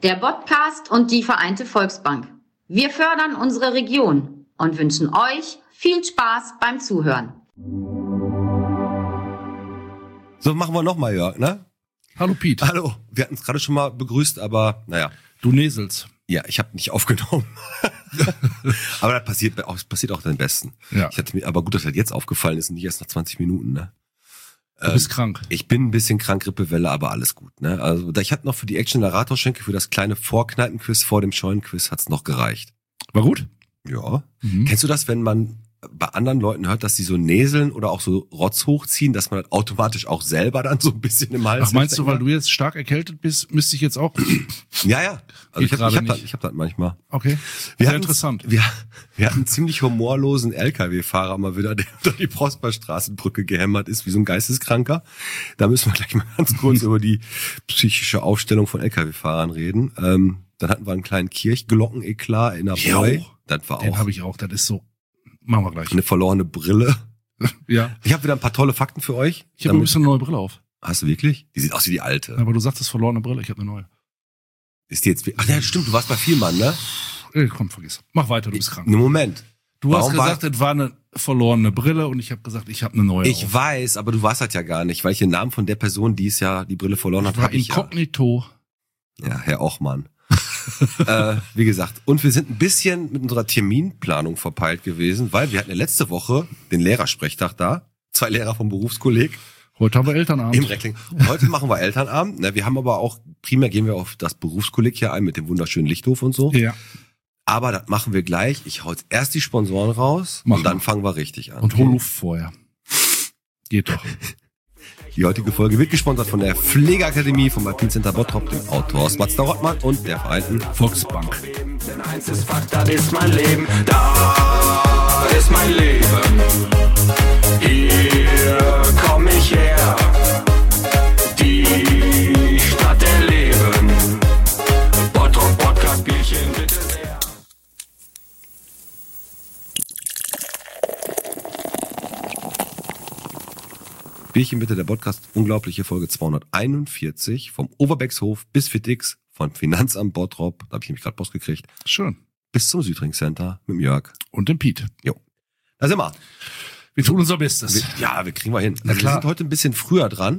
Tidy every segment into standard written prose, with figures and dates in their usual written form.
der Podcast und die Vereinte Volksbank. Wir fördern unsere Region und wünschen euch viel Spaß beim Zuhören. So, machen wir nochmal, Jörg, ne? Hallo Piet. Hallo, wir hatten es gerade schon mal begrüßt, aber naja. Du näselst. Ja, ich habe nicht aufgenommen. Aber das passiert auch den Besten. Ja. Aber gut, dass das jetzt aufgefallen ist und nicht erst nach 20 Minuten, ne? Du bist krank. Ich bin ein bisschen krank, Grippewelle, aber alles gut, ne? Also ich hatte noch für die Action der Rathausschenke, für das kleine Vorkneipenquiz vor dem Scheunenquiz hat's noch gereicht. War gut? Ja. Kennst du das, wenn man bei anderen Leuten hört, dass die so näseln oder auch so Rotz hochziehen, dass man das automatisch auch selber dann so ein bisschen im Hals... Ach, meinst du, weil du jetzt stark erkältet bist, müsste ich jetzt auch... Ja. Also ich hab das manchmal. Okay. Sehr interessant. Wir hatten einen ziemlich humorlosen LKW-Fahrer mal wieder, der unter die Prosperstraßenbrücke gehämmert ist, wie so ein Geisteskranker. Da müssen wir gleich mal ganz kurz über die psychische Aufstellung von LKW-Fahrern reden. Dann hatten wir einen kleinen Kirchglocken-Eklat in der Boy. Das war auch... Den habe ich auch, das ist so... Machen wir gleich. Eine verlorene Brille. Ja. Ich habe wieder ein paar tolle Fakten für euch. Ich habe ein bisschen eine neue Brille auf. Hast du wirklich? Die sieht aus wie die alte. Aber du sagtest verlorene Brille, ich habe eine neue. Ist die jetzt... Ach ja, stimmt, du warst bei Vielmann, ne? Komm, vergiss. Mach weiter, du bist krank. Moment. Du hast gesagt, es war eine verlorene Brille und ich habe gesagt, ich habe eine neue Ich weiß, aber du warst das ja gar nicht, weil ich den Namen von der Person, die es ja die Brille verloren hat, habe ich ja. Inkognito. Ja, Herr Ochmann. Wie gesagt, und wir sind ein bisschen mit unserer Terminplanung verpeilt gewesen, weil wir hatten ja letzte Woche den Lehrersprechtag da, 2 Lehrer vom Berufskolleg. Heute haben wir Elternabend. Im Reckling. Heute machen wir Elternabend. Na, wir haben aber auch, primär gehen wir auf das Berufskolleg hier ein mit dem wunderschönen Lichthof und so. Ja. Aber das machen wir gleich. Ich hau jetzt erst die Sponsoren raus und dann fangen wir richtig an. Und hol Luft vorher. Geht doch. Die heutige Folge wird gesponsert von der Pflegeakademie vom Alpin Center Bottrop, dem Autor Mazda Rottmann und der Vereinten Volksbank. Denn eins ist Fakt, das ist mein Leben. Da ist mein Leben. Hier komm ich her. Die Stadt der Leben. Bottrop Podcast Bierchen bitte sehr. Bierchen bitte, der Podcast, unglaubliche Folge 241, vom Overbeckshof bis Fitix, von Finanzamt Bottrop, da habe ich nämlich gerade Post gekriegt, Schön. bis zum Südring Center mit dem Jörg. Und dem Piet. Jo. Da sind wir. Wir tun unser Bestes. Wir kriegen wir hin. Na Also wir klar. sind heute ein bisschen früher dran,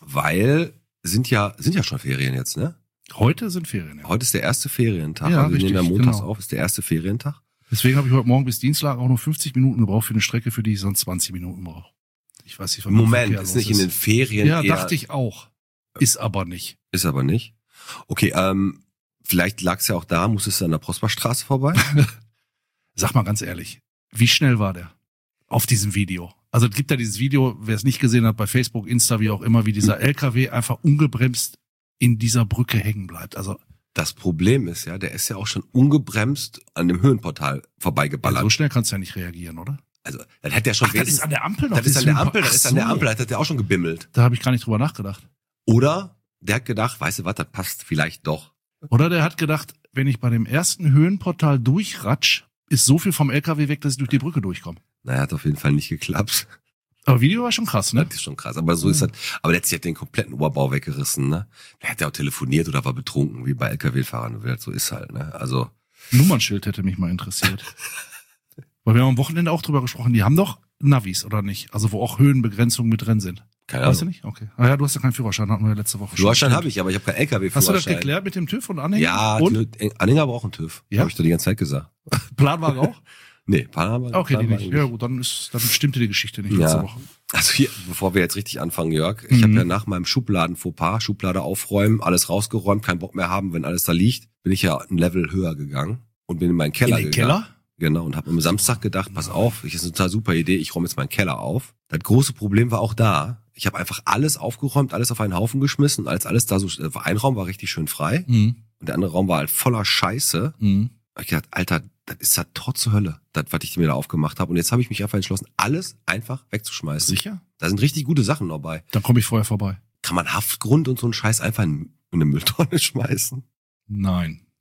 weil sind ja schon Ferien jetzt, ne? Heute sind Ferien. Ja. Heute ist der erste Ferientag. Ja, Also wir nehmen ja richtig, montags genau. auf, ist der erste Ferientag. Deswegen habe ich heute Morgen bis Dienstag auch nur 50 Minuten gebraucht für eine Strecke, für die ich sonst 20 Minuten brauche. Ich weiß nicht, was Moment, Verkehr ist los nicht in den Ferien Ja, eher, dachte ich auch. Ist aber nicht. Ist aber nicht. Okay, vielleicht lag es ja auch da, musstest du an der Prosperstraße vorbei? Sag mal ganz ehrlich, wie schnell war der auf diesem Video? Also es gibt ja dieses Video, wer es nicht gesehen hat, bei Facebook, Insta, wie auch immer, wie dieser LKW einfach ungebremst in dieser Brücke hängen bleibt. Also Das Problem ist ja, der ist ja auch schon ungebremst an dem Höhenportal vorbeigeballert. so schnell kannst du ja nicht reagieren, oder? Also, das hat ja schon Das ist an der Ampel noch. Das ist an der Ampel, Ach das ist an der so. Ampel, das hat der auch schon gebimmelt. Da habe ich gar nicht drüber nachgedacht. Oder der hat gedacht, weißt du was, das passt vielleicht doch. Oder der hat gedacht, wenn ich bei dem ersten Höhenportal durchratsch, ist so viel vom LKW weg, dass ich durch die Brücke durchkomme. Naja, hat auf jeden Fall nicht geklappt. Aber Video war schon krass, ne? Das ist schon krass. Aber so ist das. Aber der hat sich halt den kompletten Oberbau weggerissen, ne? Der hat ja auch telefoniert oder war betrunken, wie bei LKW-Fahrern. So ist halt, ne? Also. Nummernschild hätte mich mal interessiert. Weil wir haben am Wochenende auch drüber gesprochen, die haben doch Navis, oder nicht? Also wo auch Höhenbegrenzungen mit drin sind. Keine Weißt du Ahnung. nicht? Okay. Ah ja, du hast ja keinen Führerschein, hatten wir ja letzte Woche schon. Führerschein Stimmt. habe ich, aber ich habe keinen LKW-Führerschein. Hast du das geklärt mit dem TÜV und Anhänger? Ja, und Anhänger braucht einen TÜV. Ja? Habe ich doch die ganze Zeit gesagt. Planwagen auch? Nee, Panama. Okay, die nicht. Ja gut, dann stimmte die Geschichte nicht letzte Woche. Also hier, bevor wir jetzt richtig anfangen, Jörg, ich habe ja nach meinem Schubladen-Fauxpas, Schublade aufräumen, alles rausgeräumt, keinen Bock mehr haben, wenn alles da liegt, bin ich ja ein Level höher gegangen und bin in meinen Keller In den gegangen. Keller? Genau, und habe am Samstag gedacht, pass auf, das ist eine total super Idee, ich räume jetzt meinen Keller auf. Das große Problem war auch da, ich habe einfach alles aufgeräumt, alles auf einen Haufen geschmissen, als alles da so, ein Raum war richtig schön frei und der andere Raum war halt voller Scheiße. Hab ich gedacht, Alter, das ist ja tot zur Hölle, das, was ich mir da aufgemacht habe. Und jetzt habe ich mich einfach entschlossen, alles einfach wegzuschmeißen. Sicher? Da sind richtig gute Sachen dabei. Dann komme ich vorher vorbei. Kann man Haftgrund und so einen Scheiß einfach in eine Mülltonne schmeißen? Nein.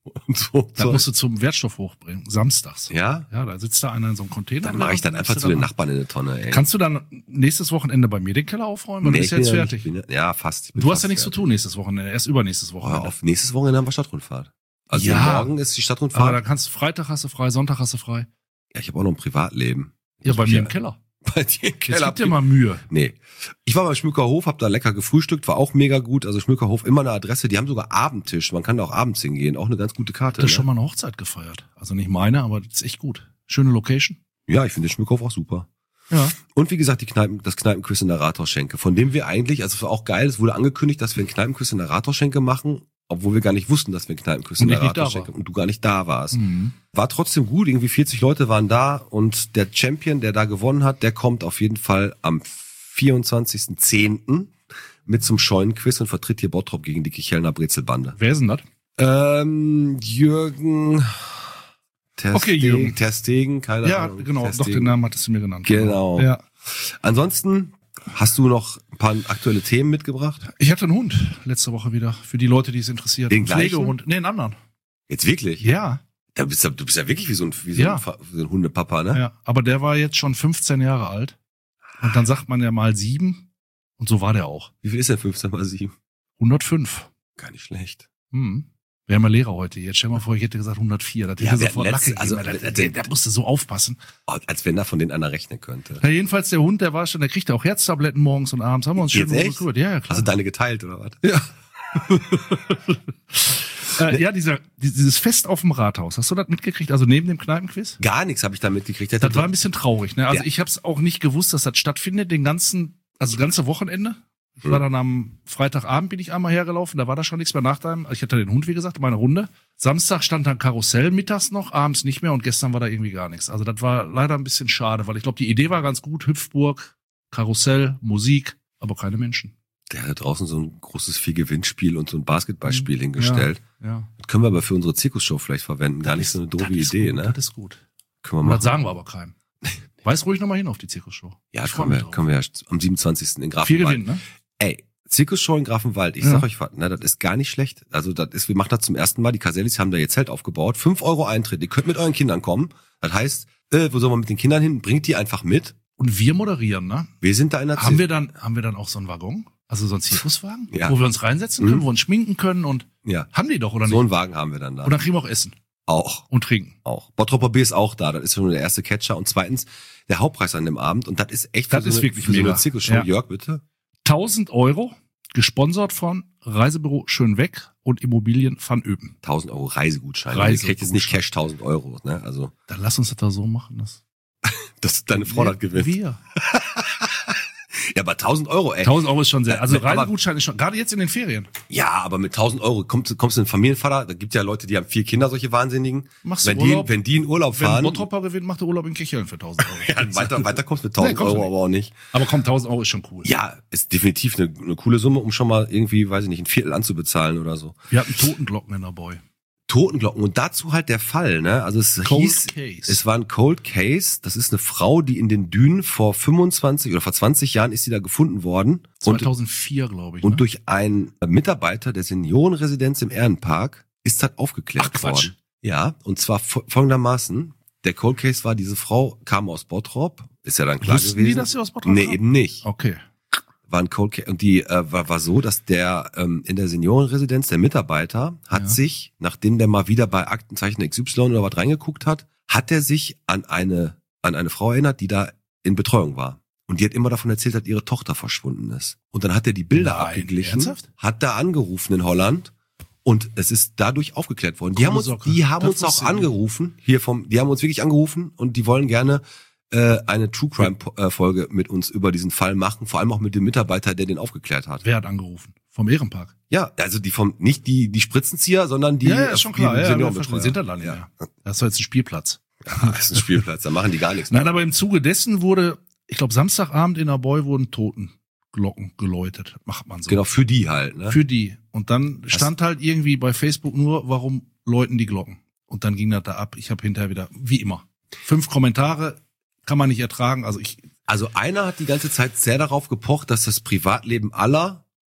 und so. Da musst du zum Wertstoff hochbringen, samstags. Ja? Ja, da sitzt da einer in so einem Container. Dann mache ich dann einfach zu den Nachbarn in eine Tonne, ey. Kannst du dann nächstes Wochenende bei mir den Keller aufräumen? Oder Nee, bist du jetzt ich bin fertig? ja, fast. Ich bin Du hast fast ja nichts zu fertig. tun nächstes Wochenende, erst übernächstes Oh, Wochenende. auf nächstes Wochenende haben wir Stadtrundfahrt. Also Ja. morgen ist die Aber Stadtrundfahrt. dann kannst du Freitag hast du frei, Sonntag hast du frei. Ja, ich habe auch noch ein Privatleben. Ja, bei mir im Keller. Keller. Bei dir im Jetzt Keller. gib dir mal Mühe. Nee. Ich war beim Schmückerhof, hab da lecker gefrühstückt, war auch mega gut. Also Schmückerhof immer eine Adresse, die haben sogar Abendtisch. Man kann da auch abends hingehen, auch eine ganz gute Karte. Das ist Ne? schon mal eine Hochzeit gefeiert. Also nicht meine, aber das ist echt gut. Schöne Location. Ja, ich finde den Schmückerhof auch super. Ja. Und wie gesagt, das Kneipenquiz in der Rathausschenke, von dem wir eigentlich, also es war auch geil, es wurde angekündigt, dass wir ein Kneipenquiz in der Rathausschenke machen, obwohl wir gar nicht wussten, dass wir ein Kneipenquiz in Und der ich nicht da Rathausschenke war. und du gar nicht da warst. Mhm. War trotzdem gut, irgendwie 40 Leute waren da und der Champion, der da gewonnen hat, der kommt auf jeden Fall am 24.10. mit zum Scheunenquiz und vertritt hier Bottrop gegen die Kichelner Brezelbande. Wer ist denn das? Jürgen Terstegen, Okay, Jürgen. Terstegen, keine Ja, Ahnung. genau. Terstegen. Doch, den Namen hattest du mir genannt. Genau. Ja. Ansonsten hast du noch ein paar aktuelle Themen mitgebracht? Ich hatte einen Hund letzte Woche wieder. Für die Leute, die es interessiert. Den Einen gleichen? Pflegehund. Nee, einen anderen. Jetzt wirklich? Ja. Du bist ja wirklich wie so ein Ja. Hundepapa, ne? Ja. Aber der war jetzt schon 15 Jahre alt. Und dann sagt man ja mal 7. Und so war der auch. Wie viel ist denn 15 mal 7? 105. Gar nicht schlecht. Wir haben ja Lehrer heute. Jetzt stell mal vor, ich hätte gesagt 104. Das hätte Ja, wir sofort hatten Lack gegeben. also, der musste so aufpassen. Oh, als wenn da von denen einer rechnen könnte. Ja, jedenfalls der Hund, der war schon, der kriegt auch Herztabletten morgens und abends. Haben wir uns schön Jetzt echt? gekümmert. Ja, ja, klar. Also deine geteilt oder was? Ja, dieses Fest auf dem Rathaus. Hast du das mitgekriegt? Also neben dem Kneipenquiz? Gar nichts habe ich da mitgekriegt. Das war ein bisschen traurig, ne? Also Ja. ich habe es auch nicht gewusst, dass das stattfindet, das ganze Wochenende. Ich war dann am Freitagabend, bin ich einmal hergelaufen, da war da schon nichts mehr nach deinem. Ich hatte den Hund, wie gesagt, meine Runde. Samstag stand dann Karussell, mittags noch, abends nicht mehr und gestern war da irgendwie gar nichts. Also das war leider ein bisschen schade, weil ich glaube, die Idee war ganz gut. Hüpfburg, Karussell, Musik, aber keine Menschen. Der hat draußen so ein großes Vier-Gewinnspiel und so ein Basketballspiel hingestellt. Ja. Das können wir aber für unsere Zirkusshow vielleicht verwenden. Gar nicht so eine doofe Idee, gut, ne? Das ist gut. Können wir Und machen. das sagen wir aber keinem. Weiß ruhig nochmal hin auf die Zirkusshow. Ja, Ich freu können mich wir, drauf. können wir ja am 27. in Viel Grafenwald. Gewinn, ne? Ey, Zirkusshow in Grafenwald, ich Ja. sag euch was, ne, das ist gar nicht schlecht. Also wir machen das zum ersten Mal, die Casellis haben da ihr Zelt aufgebaut, 5 € Eintritt, ihr könnt mit euren Kindern kommen. Das heißt, wo sollen wir mit den Kindern hin? Bringt die einfach mit. Und wir moderieren, ne? Wir sind da in der Haben wir dann auch so einen Waggon? Also so einen Zirkuswagen? Ja. Wo wir uns reinsetzen können, wo wir uns schminken können und Ja, haben die doch, oder so nicht? einen Wagen haben wir dann da. Und dann kriegen wir auch Essen Auch. und trinken. Bottroper Bier ist auch da, das ist schon der erste Catcher. Und zweitens, der Hauptpreis an dem Abend, und das ist echt Das ist wirklich für so mega. eine Zirkusshow. Ja. Jörg, bitte. 1.000 €, gesponsert von Reisebüro Schönweg und Immobilien van Öpen. 1.000 € Reisegutschein. Reisegutschein. Ihr kriegt jetzt nicht Cash 1.000 €, ne? Also, Dann lass uns das da so machen. dass deine Frau das gewinnt. Wir. Ja, aber 1.000 €, ey. 1.000 € ist schon sehr. Also Aber- Reisegutschein ist schon, gerade jetzt in den Ferien. Ja, aber mit 1.000 € kommst du in einen Familienvater, da gibt ja Leute, die haben 4 Kinder, solche Wahnsinnigen. Machst du Wenn Urlaub? wenn die in Urlaub Wenn fahren, Bottropper gewinnt, macht er Urlaub in Kicheln für 1.000 €. ja, weiter kommst du mit 1.000 Nee, kommst du € nicht. aber auch nicht. Aber komm, 1.000 € ist schon cool. Ja, ist definitiv eine coole Summe, um schon mal irgendwie, weiß ich nicht, ein Viertel anzubezahlen oder so. Wir hatten Totenglocken in der Boy. Totenglocken. Und dazu halt der Fall, ne? Also es Cold hieß, Case. es war ein Cold Case. Das ist eine Frau, die in den Dünen vor 25 oder vor 20 Jahren ist sie da gefunden worden. 2004, glaube ich. Und ne? durch einen Mitarbeiter der Seniorenresidenz im Ehrenpark ist das aufgeklärt Ach, Quatsch. worden. Ja, und zwar folgendermaßen. Der Cold Case war, diese Frau kam aus Bottrop. Ist ja dann klar Wussten gewesen. die, dass sie aus Bottrop Nee, kam? eben nicht. Okay. War ein Cold Case. Und die war so, dass der in der Seniorenresidenz, der Mitarbeiter, hat Ja. sich, nachdem der mal wieder bei Aktenzeichen XY oder was reingeguckt hat, hat er sich an eine Frau erinnert, die da in Betreuung war. Und die hat immer davon erzählt, dass ihre Tochter verschwunden ist. Und dann hat er die Bilder Nein, abgeglichen, ernsthaft? hat da angerufen in Holland und es ist dadurch aufgeklärt worden. Die Coole haben uns, Socke. die haben Das uns auch wusste ich nicht. angerufen, die haben uns wirklich angerufen und die wollen gerne eine True Crime Folge mit uns über diesen Fall machen, vor allem auch mit dem Mitarbeiter, der den aufgeklärt hat. Wer hat angerufen? Vom Ehrenpark. Ja, also nicht die Spritzenzieher, sondern die Ja, ist schon klar. die Ja, Seniorenbetreuer. wir sind da dann nicht mehr. Das ist jetzt ein Spielplatz. Ja, das ist ein Spielplatz, da machen die gar nichts. Nein, aber im Zuge dessen wurde, ich glaube, Samstagabend in der Boy wurden Totenglocken geläutet. Macht man so. Genau, für die halt, ne? Für die. Und dann stand halt irgendwie bei Facebook nur, warum läuten die Glocken? Und dann ging das da ab. Ich habe hinterher wieder, wie immer, 5 Kommentare, kann man nicht ertragen. Also einer hat die ganze Zeit sehr darauf gepocht, dass das Privatleben aller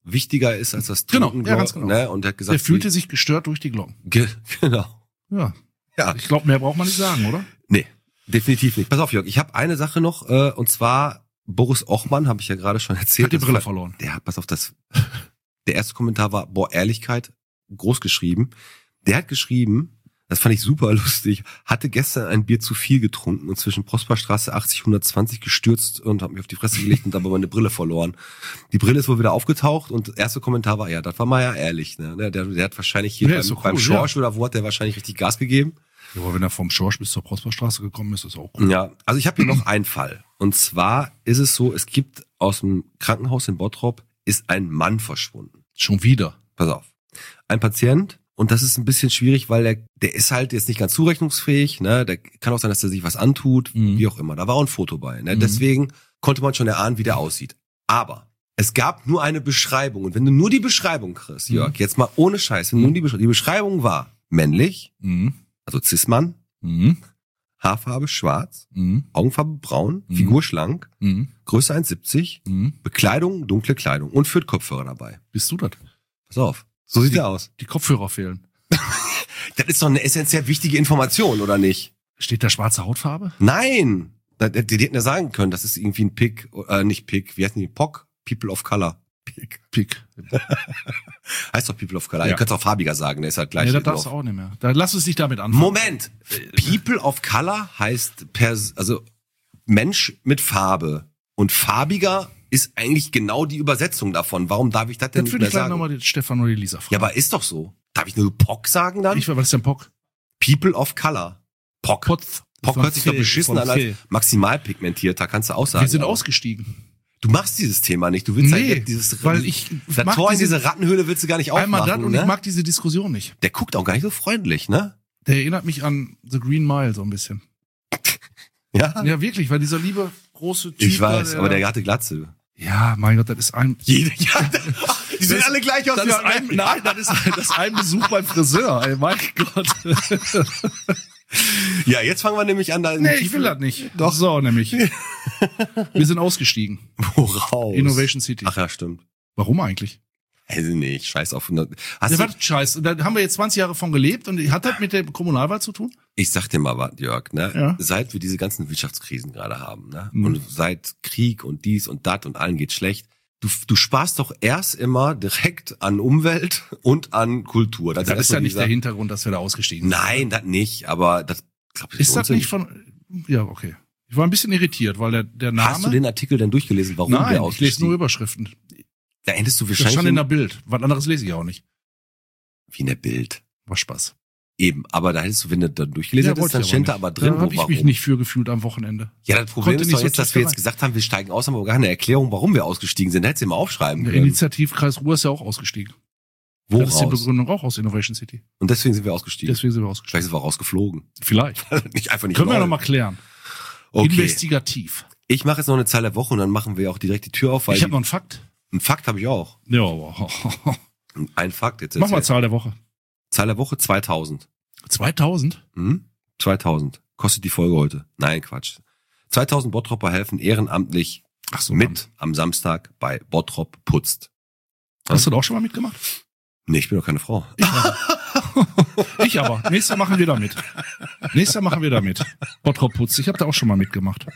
wichtiger ist als das Genau, Trinken. ja, ganz genau. Ne? Und er hat gesagt, Der fühlte sich gestört durch die Glocken. Genau. Ja. Ja. Ich glaube, mehr braucht man nicht sagen, oder? Nee, definitiv nicht. Pass auf, Jörg, ich habe eine Sache noch, und zwar Boris Ochmann, habe ich ja gerade schon erzählt. Hat die Brille verloren. Der erste Kommentar war, Ehrlichkeit, groß geschrieben. Der hat geschrieben, das fand ich super lustig, hatte gestern ein Bier zu viel getrunken und zwischen Prosperstraße 80-120 gestürzt und habe mich auf die Fresse gelegt und dabei meine Brille verloren. Die Brille ist wohl wieder aufgetaucht und der erste Kommentar war, ja, das war mal ja ehrlich. Ne? Der hat wahrscheinlich hier beim Schorsch oder wo hat der wahrscheinlich richtig Gas gegeben. Ja, aber wenn er vom Schorsch bis zur Prosperstraße gekommen ist, ist auch cool. Ja, also ich habe hier noch einen Fall. Und zwar ist es so, es gibt aus dem Krankenhaus in Bottrop ist ein Mann verschwunden. Schon wieder. Pass auf. Ein Patient, und das ist ein bisschen schwierig, weil der ist halt jetzt nicht ganz zurechnungsfähig, ne? Der kann auch sein, dass er sich was antut, wie auch immer. Da war auch ein Foto bei, ne? Deswegen konnte man schon erahnen, wie der aussieht. Aber es gab nur eine Beschreibung. Und wenn du nur die Beschreibung kriegst, Jörg, jetzt mal ohne Scheiß, wenn nur die Beschreibung war männlich, also Cis-Mann, Haarfarbe schwarz, Augenfarbe braun, Figur schlank, Größe 1,70, Bekleidung, dunkle Kleidung und führt Kopfhörer dabei. Bist du das? Pass auf. So sieht er aus. Die Kopfhörer fehlen. Das ist doch eine essentiell wichtige Information, oder nicht? Steht da schwarze Hautfarbe? Nein! Die hätten ja sagen können, das ist irgendwie ein Pick, nicht Pick, wie heißen die? POC? People of Color. Pick. Heißt doch People of Color. Ja. Ihr könnt es auch farbiger sagen, der ist halt gleich. Nee, das darfst du auch nicht mehr. Da lass uns nicht damit anfangen. Moment! People of Color heißt also Mensch mit Farbe. Und farbiger ist eigentlich genau die Übersetzung davon. Warum darf ich das denn Dann nicht würde mehr ich gleich sagen? nochmal den Stefan oder die Lisa fragen. Ja, aber ist doch so. Darf ich nur POC sagen dann? Was ist denn POC? People of Color. POC. POC hört sich doch beschissen an als Phil. maximal pigmentierter, kannst du auch sagen. Wir sind aber ausgestiegen. Du machst dieses Thema nicht. Du willst weil ich das mag Tor in diese Rattenhöhle willst du gar nicht aufmachen. Einmal das und ne? ich mag diese Diskussion nicht. Der guckt auch gar nicht so freundlich, ne? Der erinnert mich an The Green Mile so ein bisschen. Ja. Ja, wirklich, weil dieser liebe große Typ. Ich weiß, aber der hatte Glatze. Ja, mein Gott, das ist ein. Die sehen alle gleich aus. Das ist nein, das ist ein Besuch beim Friseur, ey, mein Gott. Ja, jetzt fangen wir nämlich an. Nee, ich will das nicht. Doch. So, nämlich. Wir sind ausgestiegen. Woraus? Innovation City. Ach ja, stimmt. Warum eigentlich? Weiß ich nicht, scheiß auf. Ja, was scheiß. Da haben wir jetzt 20 Jahre von gelebt und hat das mit der Kommunalwahl zu tun? Ich sag dir mal was, Jörg, ne? Ja. Seit wir diese ganzen Wirtschaftskrisen gerade haben, ne? Und seit Krieg und dies und dat und allen geht schlecht. Du sparst doch erst immer direkt an Umwelt und an Kultur. Das ist ja nicht der Hintergrund, dass wir da ausgestiegen sind. Nein, das nicht, aber das glaub ich ist das nicht von. Ja, okay. Ich war ein bisschen irritiert, weil der Name. Hast du den Artikel denn durchgelesen, warum Nein, wir ich ausgestiegen? lese nur Überschriften. Da hättest du Das wahrscheinlich stand in der Bild. Was anderes lese ich auch nicht. wie in der Bild. War Spaß. Eben, aber da hättest du, wenn du da durchgelesen hättest, dann stand da aber drin, Da habe ich warum. mich nicht für gefühlt am Wochenende. Ja, das Problem Konnte ist nicht doch so jetzt, dass tief wir da jetzt rein. gesagt haben, wir steigen aus, haben aber gar keine Erklärung, warum wir ausgestiegen sind. Da hättest du mal aufschreiben Der können. Initiativkreis Ruhr ist ja auch ausgestiegen. Wo Das ist die raus? Begründung auch aus Innovation City. Und deswegen sind wir ausgestiegen. Deswegen sind wir ausgestiegen. Vielleicht sind wir rausgeflogen. Vielleicht. Nicht einfach nicht Können wir wollen. noch mal klären. Okay. Investigativ. Ich mache jetzt noch eine Zahl der Woche und dann machen wir auch direkt die Tür auf, weil Ich habe noch einen Fakt. einen Fakt habe ich auch. Ja, aber Ein Fakt jetzt. mach mal erzähl. Zahl der Woche. Zahl der Woche 2000. 2000? 2000. Kostet die Folge heute. Nein, Quatsch. 2000 Bottropper helfen ehrenamtlich Ach so, mit am Samstag bei Bottrop putzt. Hast du da auch schon mal mitgemacht? Nee, ich bin doch keine Frau. Ich aber. Nächstes Jahr machen wir da mit. Bottrop putzt. Ich habe da auch schon mal mitgemacht.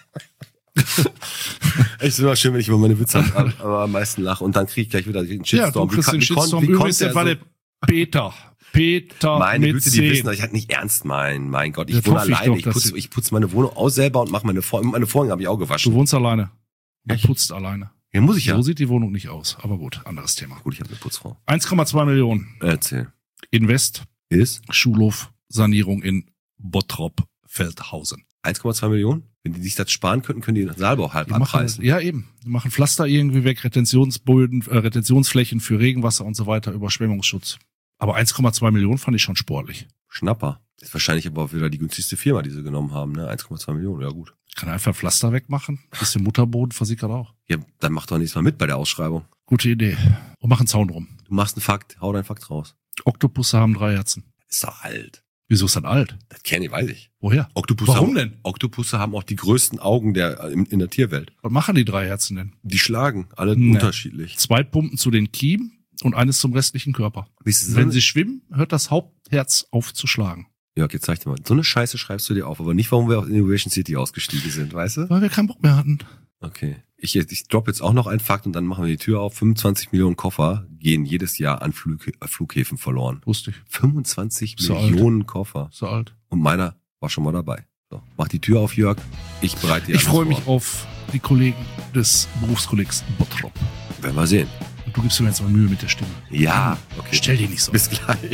Ich finde immer schön, wenn ich über meine Witze aber am meisten lache und dann kriege ich gleich wieder einen Ja, du Shitstorm. kriegst den Shitstorm. Übrigens, das war der Peter Meine mit Güte, die 10. wissen, dass ich halt nicht ernst meine. Mein Gott, ich Das wohne hoffe ich alleine. doch, dass Ich putze meine Wohnung aus selber und mache meine Vorhänge habe ich auch Du gewaschen. wohnst alleine. Du Echt? putzt alleine. Ja, muss ich ja. So sieht die Wohnung nicht aus. Aber gut, anderes Thema. Gut, ich habe eine Putzfrau. 1,2 Millionen. Erzähl. Invest. Ist Schulhof Sanierung in Bottrop-Feldhausen. 1,2 Millionen? Wenn die sich das sparen könnten, können die den Saalbau halb Die machen, abreißen. ja eben. Die machen Pflaster irgendwie weg, Retentionsböden, Retentionsflächen für Regenwasser und so weiter, Überschwemmungsschutz. Aber 1,2 Millionen fand ich schon sportlich. Schnapper. Ist wahrscheinlich aber auch wieder die günstigste Firma, die sie genommen haben, ne? 1,2 Millionen, ja gut. Kann er einfach Pflaster wegmachen. Bisschen Mutterboden versickert auch. Ja, dann mach doch nächstes Mal mit bei der Ausschreibung. Gute Idee. Und mach einen Zaun drum. Du machst einen Fakt, hau deinen Fakt raus. Oktopusse haben 3 Herzen. Ist doch alt. Wieso ist das alt? Das kenne ich, weiß ich. Woher? Warum denn? Oktopusse haben auch die größten Augen in der Tierwelt. Was machen die 3 Herzen denn? Die schlagen, alle unterschiedlich. 2 Pumpen zu den Kiemen und eines zum restlichen Körper. Wenn sie schwimmen, hört das Hauptherz auf zu schlagen. Jörg, jetzt zeig dir mal. So eine Scheiße schreibst du dir auf, aber nicht, warum wir auf Innovation City ausgestiegen sind, weißt du? Weil wir keinen Bock mehr hatten. Okay. Ich drop jetzt auch noch einen Fakt und dann machen wir die Tür auf. 25 Millionen Koffer gehen jedes Jahr an Flughäfen verloren. Wusste ich. 25 So Millionen Koffer. So alt. Und meiner war schon mal dabei. So, mach die Tür auf, Jörg. Ich bereite dir Ich freue alles mich vor. auf die Kollegen des Berufskollegs Bottrop. Werden wir sehen. Und du gibst mir jetzt mal Mühe mit der Stimme. Ja, okay. Stell dich nicht so. Bis gleich.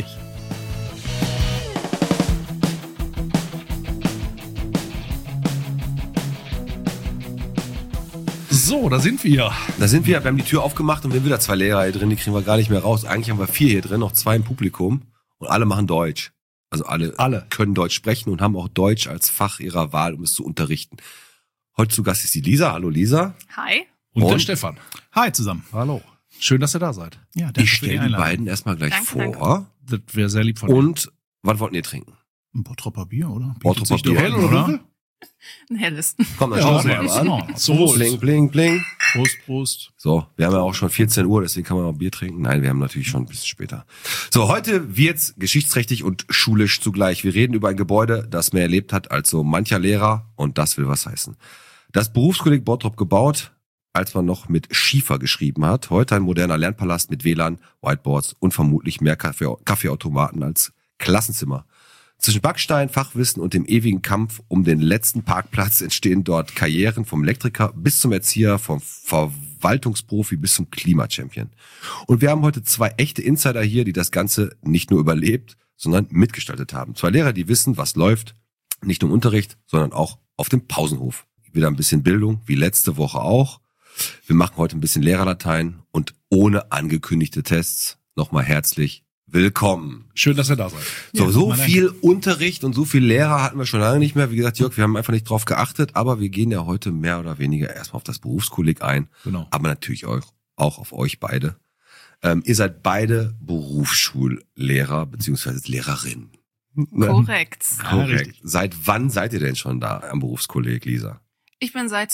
So, da sind wir. Da sind wir. Wir haben die Tür aufgemacht und wir haben wieder 2 Lehrer hier drin. Die kriegen wir gar nicht mehr raus. Eigentlich haben wir 4 hier drin, noch 2 im Publikum. Und alle machen Deutsch. Also alle können Deutsch sprechen und haben auch Deutsch als Fach ihrer Wahl, um es zu unterrichten. Heute zu Gast ist die Lisa. Hallo Lisa. Hi. Und der Stefan. Hi zusammen. Hallo. Schön, dass ihr da seid. Ja, danke Ich für die stelle die Einladung. beiden erstmal gleich Danke, vor. Das wäre sehr lieb von dir. Und was wollten ihr trinken? Ein Bottropper Bier, oder? Bottropper Bietet sich Bier. doch Hell an, oder dunkel? Ein helles. Komm, dann Ja, schauen wir sehr mal an. gut. Zum Wohl. Bling, bling, bling. Prost, Prost. So, wir haben ja auch schon 14 Uhr, deswegen kann man auch Bier trinken. Nein, wir haben natürlich schon ein bisschen später. So, heute wird's geschichtsträchtig und schulisch zugleich. Wir reden über ein Gebäude, das mehr erlebt hat als so mancher Lehrer, und das will was heißen. Das Berufskolleg Bottrop gebaut, als man noch mit Schiefer geschrieben hat. Heute ein moderner Lernpalast mit WLAN, Whiteboards und vermutlich mehr Kaffeeautomaten als Klassenzimmer. Zwischen Backstein, Fachwissen und dem ewigen Kampf um den letzten Parkplatz entstehen dort Karrieren vom Elektriker bis zum Erzieher, vom Verwaltungsprofi bis zum Klimachampion. Und wir haben heute 2 echte Insider hier, die das Ganze nicht nur überlebt, sondern mitgestaltet haben. 2 Lehrer, die wissen, was läuft, nicht nur im Unterricht, sondern auch auf dem Pausenhof. Wieder ein bisschen Bildung, wie letzte Woche auch. Wir machen heute ein bisschen Lehrerlatein und ohne angekündigte Tests nochmal herzlich willkommen. Schön, dass ihr da seid. So mal viel Unterricht und so viel Lehrer hatten wir schon lange nicht mehr. Wie gesagt, Jörg, wir haben einfach nicht drauf geachtet, aber wir gehen ja heute mehr oder weniger erstmal auf das Berufskolleg ein. Genau. Aber natürlich auch auf euch beide. Ihr seid beide Berufsschullehrer beziehungsweise Lehrerinnen. Ne? Korrekt. Korrekt. richtig. Seit wann seid ihr denn schon da am Berufskolleg, Lisa? Ich bin seit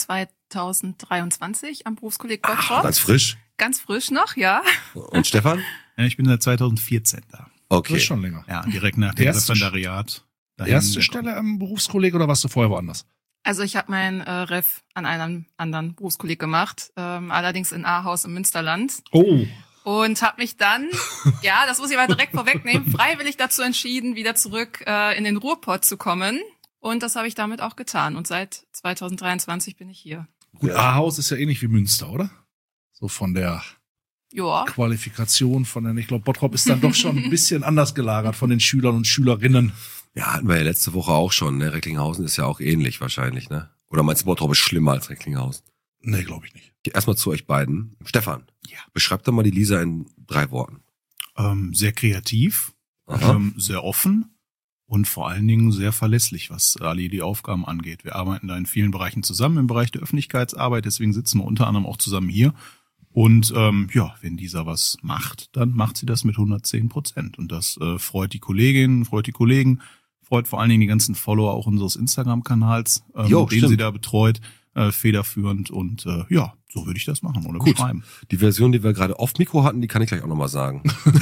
2023 am Berufskolleg Bottrop. Ganz frisch. Ganz frisch noch, ja. Und Stefan? Ja, ich bin seit 2014 da. Das Okay. ist schon länger. Ja, direkt nach dem Erste- Referendariat. dahin Erste gekommen. Stelle am Berufskolleg oder warst du vorher woanders? Also ich habe mein Ref an einem anderen Berufskolleg gemacht, allerdings in Ahaus im Münsterland. Oh. Und habe mich dann, ja, das muss ich aber direkt vorwegnehmen, freiwillig dazu entschieden, wieder zurück in den Ruhrpott zu kommen. Und das habe ich damit auch getan. Und seit 2023 bin ich hier. Gut, Ahaus ist ja ähnlich wie Münster, oder? So von der Ja. Qualifikation, ich glaube, Bottrop ist dann doch schon ein bisschen anders gelagert von den Schülern und Schülerinnen. Ja, hatten wir ja letzte Woche auch schon. Ne? Recklinghausen ist ja auch ähnlich wahrscheinlich, ne? Oder meinst du, Bottrop ist schlimmer als Recklinghausen? Nee, glaube ich nicht. Erstmal zu euch beiden. Stefan, Ja. beschreibt doch mal die Lisa in 3 Worten. Sehr kreativ, Aha. sehr offen und vor allen Dingen sehr verlässlich, was alle die Aufgaben angeht. Wir arbeiten da in vielen Bereichen zusammen, im Bereich der Öffentlichkeitsarbeit, deswegen sitzen wir unter anderem auch zusammen hier. Und ja, wenn dieser was macht, dann macht sie das mit 110%. Und das freut die Kolleginnen, freut die Kollegen, freut vor allen Dingen die ganzen Follower auch unseres Instagram-Kanals, Jo, den stimmt. sie da betreut, federführend. Und ja, so würde ich das machen oder Gut. beschreiben. Die Version, die wir gerade off Mikro hatten, die kann ich gleich auch nochmal sagen.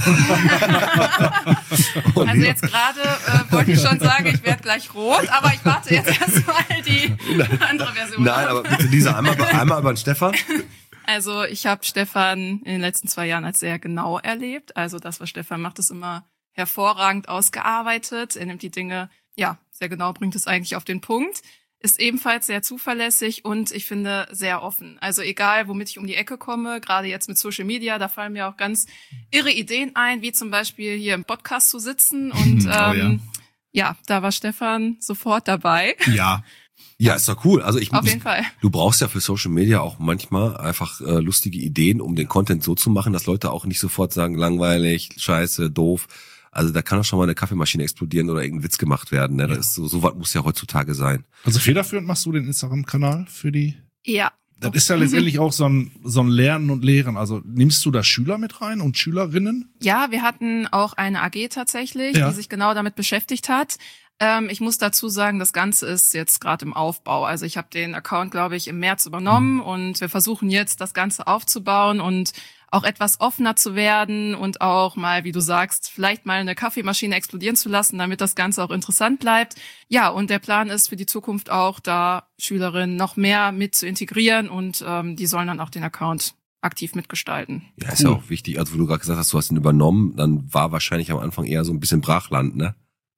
Und Also jetzt gerade wollte ich schon sagen, ich werde gleich rot, aber ich warte jetzt erstmal die andere Version. Nein, aber bitte Lisa, einmal über den Stefan. Also ich habe Stefan in den letzten 2 Jahren als sehr genau erlebt. Also das, was Stefan macht, ist immer hervorragend ausgearbeitet. Er nimmt die Dinge, ja, sehr genau, bringt es eigentlich auf den Punkt. Ist ebenfalls sehr zuverlässig und ich finde sehr offen. Also egal, womit ich um die Ecke komme, gerade jetzt mit Social Media, da fallen mir auch ganz irre Ideen ein, wie zum Beispiel hier im Podcast zu sitzen. Und ja. ja, da war Stefan sofort dabei. Ja, Ja, ist doch cool. Also Auf jeden Fall. Du brauchst ja für Social Media auch manchmal einfach lustige Ideen, um den Content so zu machen, dass Leute auch nicht sofort sagen, langweilig, scheiße, doof. Also da kann auch schon mal eine Kaffeemaschine explodieren oder irgendein Witz gemacht werden. Ne? Das ist so was muss ja heutzutage sein. Also federführend machst du den Instagram-Kanal für die? Ja, Das ist ja letztendlich auch so ein Lernen und Lehren. Also nimmst du da Schüler mit rein und Schülerinnen? Ja, wir hatten auch eine AG tatsächlich, die sich genau damit beschäftigt hat. Ich muss dazu sagen, das Ganze ist jetzt gerade im Aufbau. Also ich habe den Account, glaube ich, im März übernommen und wir versuchen jetzt, das Ganze aufzubauen und auch etwas offener zu werden und auch mal, wie du sagst, vielleicht mal eine Kaffeemaschine explodieren zu lassen, damit das Ganze auch interessant bleibt. Ja, und der Plan ist für die Zukunft auch, da Schülerinnen noch mehr mit zu integrieren und die sollen dann auch den Account aktiv mitgestalten. Ja, ist ja auch wichtig. Also, wo du gerade gesagt hast, du hast ihn übernommen, dann war wahrscheinlich am Anfang eher so ein bisschen Brachland, ne?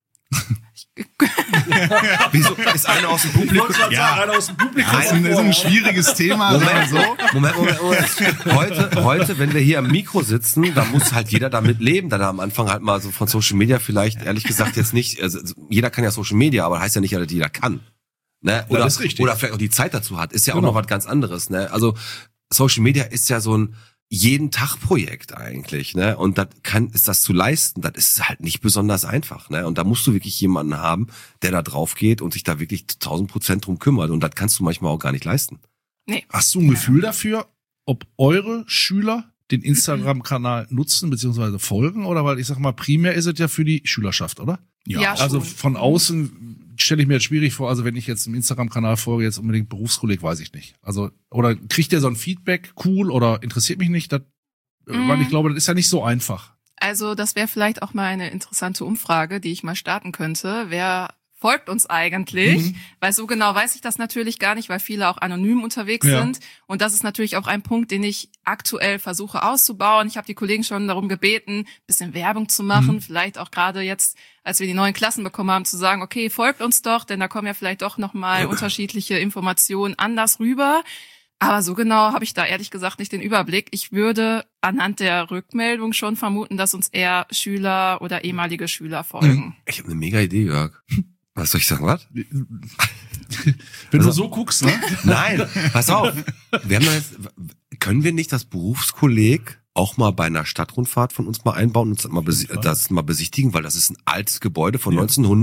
Wieso? Ist einer aus dem Publikum? Ja, einer aus dem Publikum. das ist ein schwieriges Thema. Moment. Heute, wenn wir hier am Mikro sitzen, da muss halt jeder damit leben, da am Anfang halt mal so von Social Media vielleicht, ehrlich gesagt jetzt nicht, also jeder kann ja Social Media, aber heißt ja nicht, dass jeder kann. Ne? Oder vielleicht auch die Zeit dazu hat, ist ja auch noch was ganz anderes. Ne? Also Social Media ist ja so ein jeden Tag Projekt eigentlich, ne? Und ist das zu leisten, das ist halt nicht besonders einfach, ne? Und da musst du wirklich jemanden haben, der da drauf geht und sich da wirklich 1000% drum kümmert. Und das kannst du manchmal auch gar nicht leisten. Nee. Hast du ein Gefühl dafür, ob eure Schüler den Instagram-Kanal nutzen bzw. folgen? Oder weil ich sag mal, primär ist es ja für die Schülerschaft, oder? Ja, also schon. von außen stelle ich mir jetzt schwierig vor, also wenn ich jetzt im Instagram-Kanal folge, jetzt unbedingt Berufskolleg, weiß ich nicht. Also, oder kriegt ihr so ein Feedback, cool, oder interessiert mich nicht? Weil ich glaube, das ist ja nicht so einfach. Also das wäre vielleicht auch mal eine interessante Umfrage, die ich mal starten könnte. Wer folgt uns eigentlich? Weil so genau weiß ich das natürlich gar nicht, weil viele auch anonym unterwegs sind. Und das ist natürlich auch ein Punkt, den ich aktuell versuche auszubauen. Ich habe die Kollegen schon darum gebeten, ein bisschen Werbung zu machen. Vielleicht auch gerade jetzt, als wir die neuen Klassen bekommen haben, zu sagen, okay, folgt uns doch, denn da kommen ja vielleicht doch nochmal unterschiedliche Informationen anders rüber. Aber so genau habe ich da ehrlich gesagt nicht den Überblick. Ich würde anhand der Rückmeldung schon vermuten, dass uns eher Schüler oder ehemalige Schüler folgen. Ich habe eine mega Idee, Jörg. Was soll ich sagen, was? Wenn du so guckst, ne? Nein, pass auf. Können wir nicht das Berufskolleg auch mal bei einer Stadtrundfahrt von uns mal einbauen und das mal besichtigen, weil das ist ein altes Gebäude von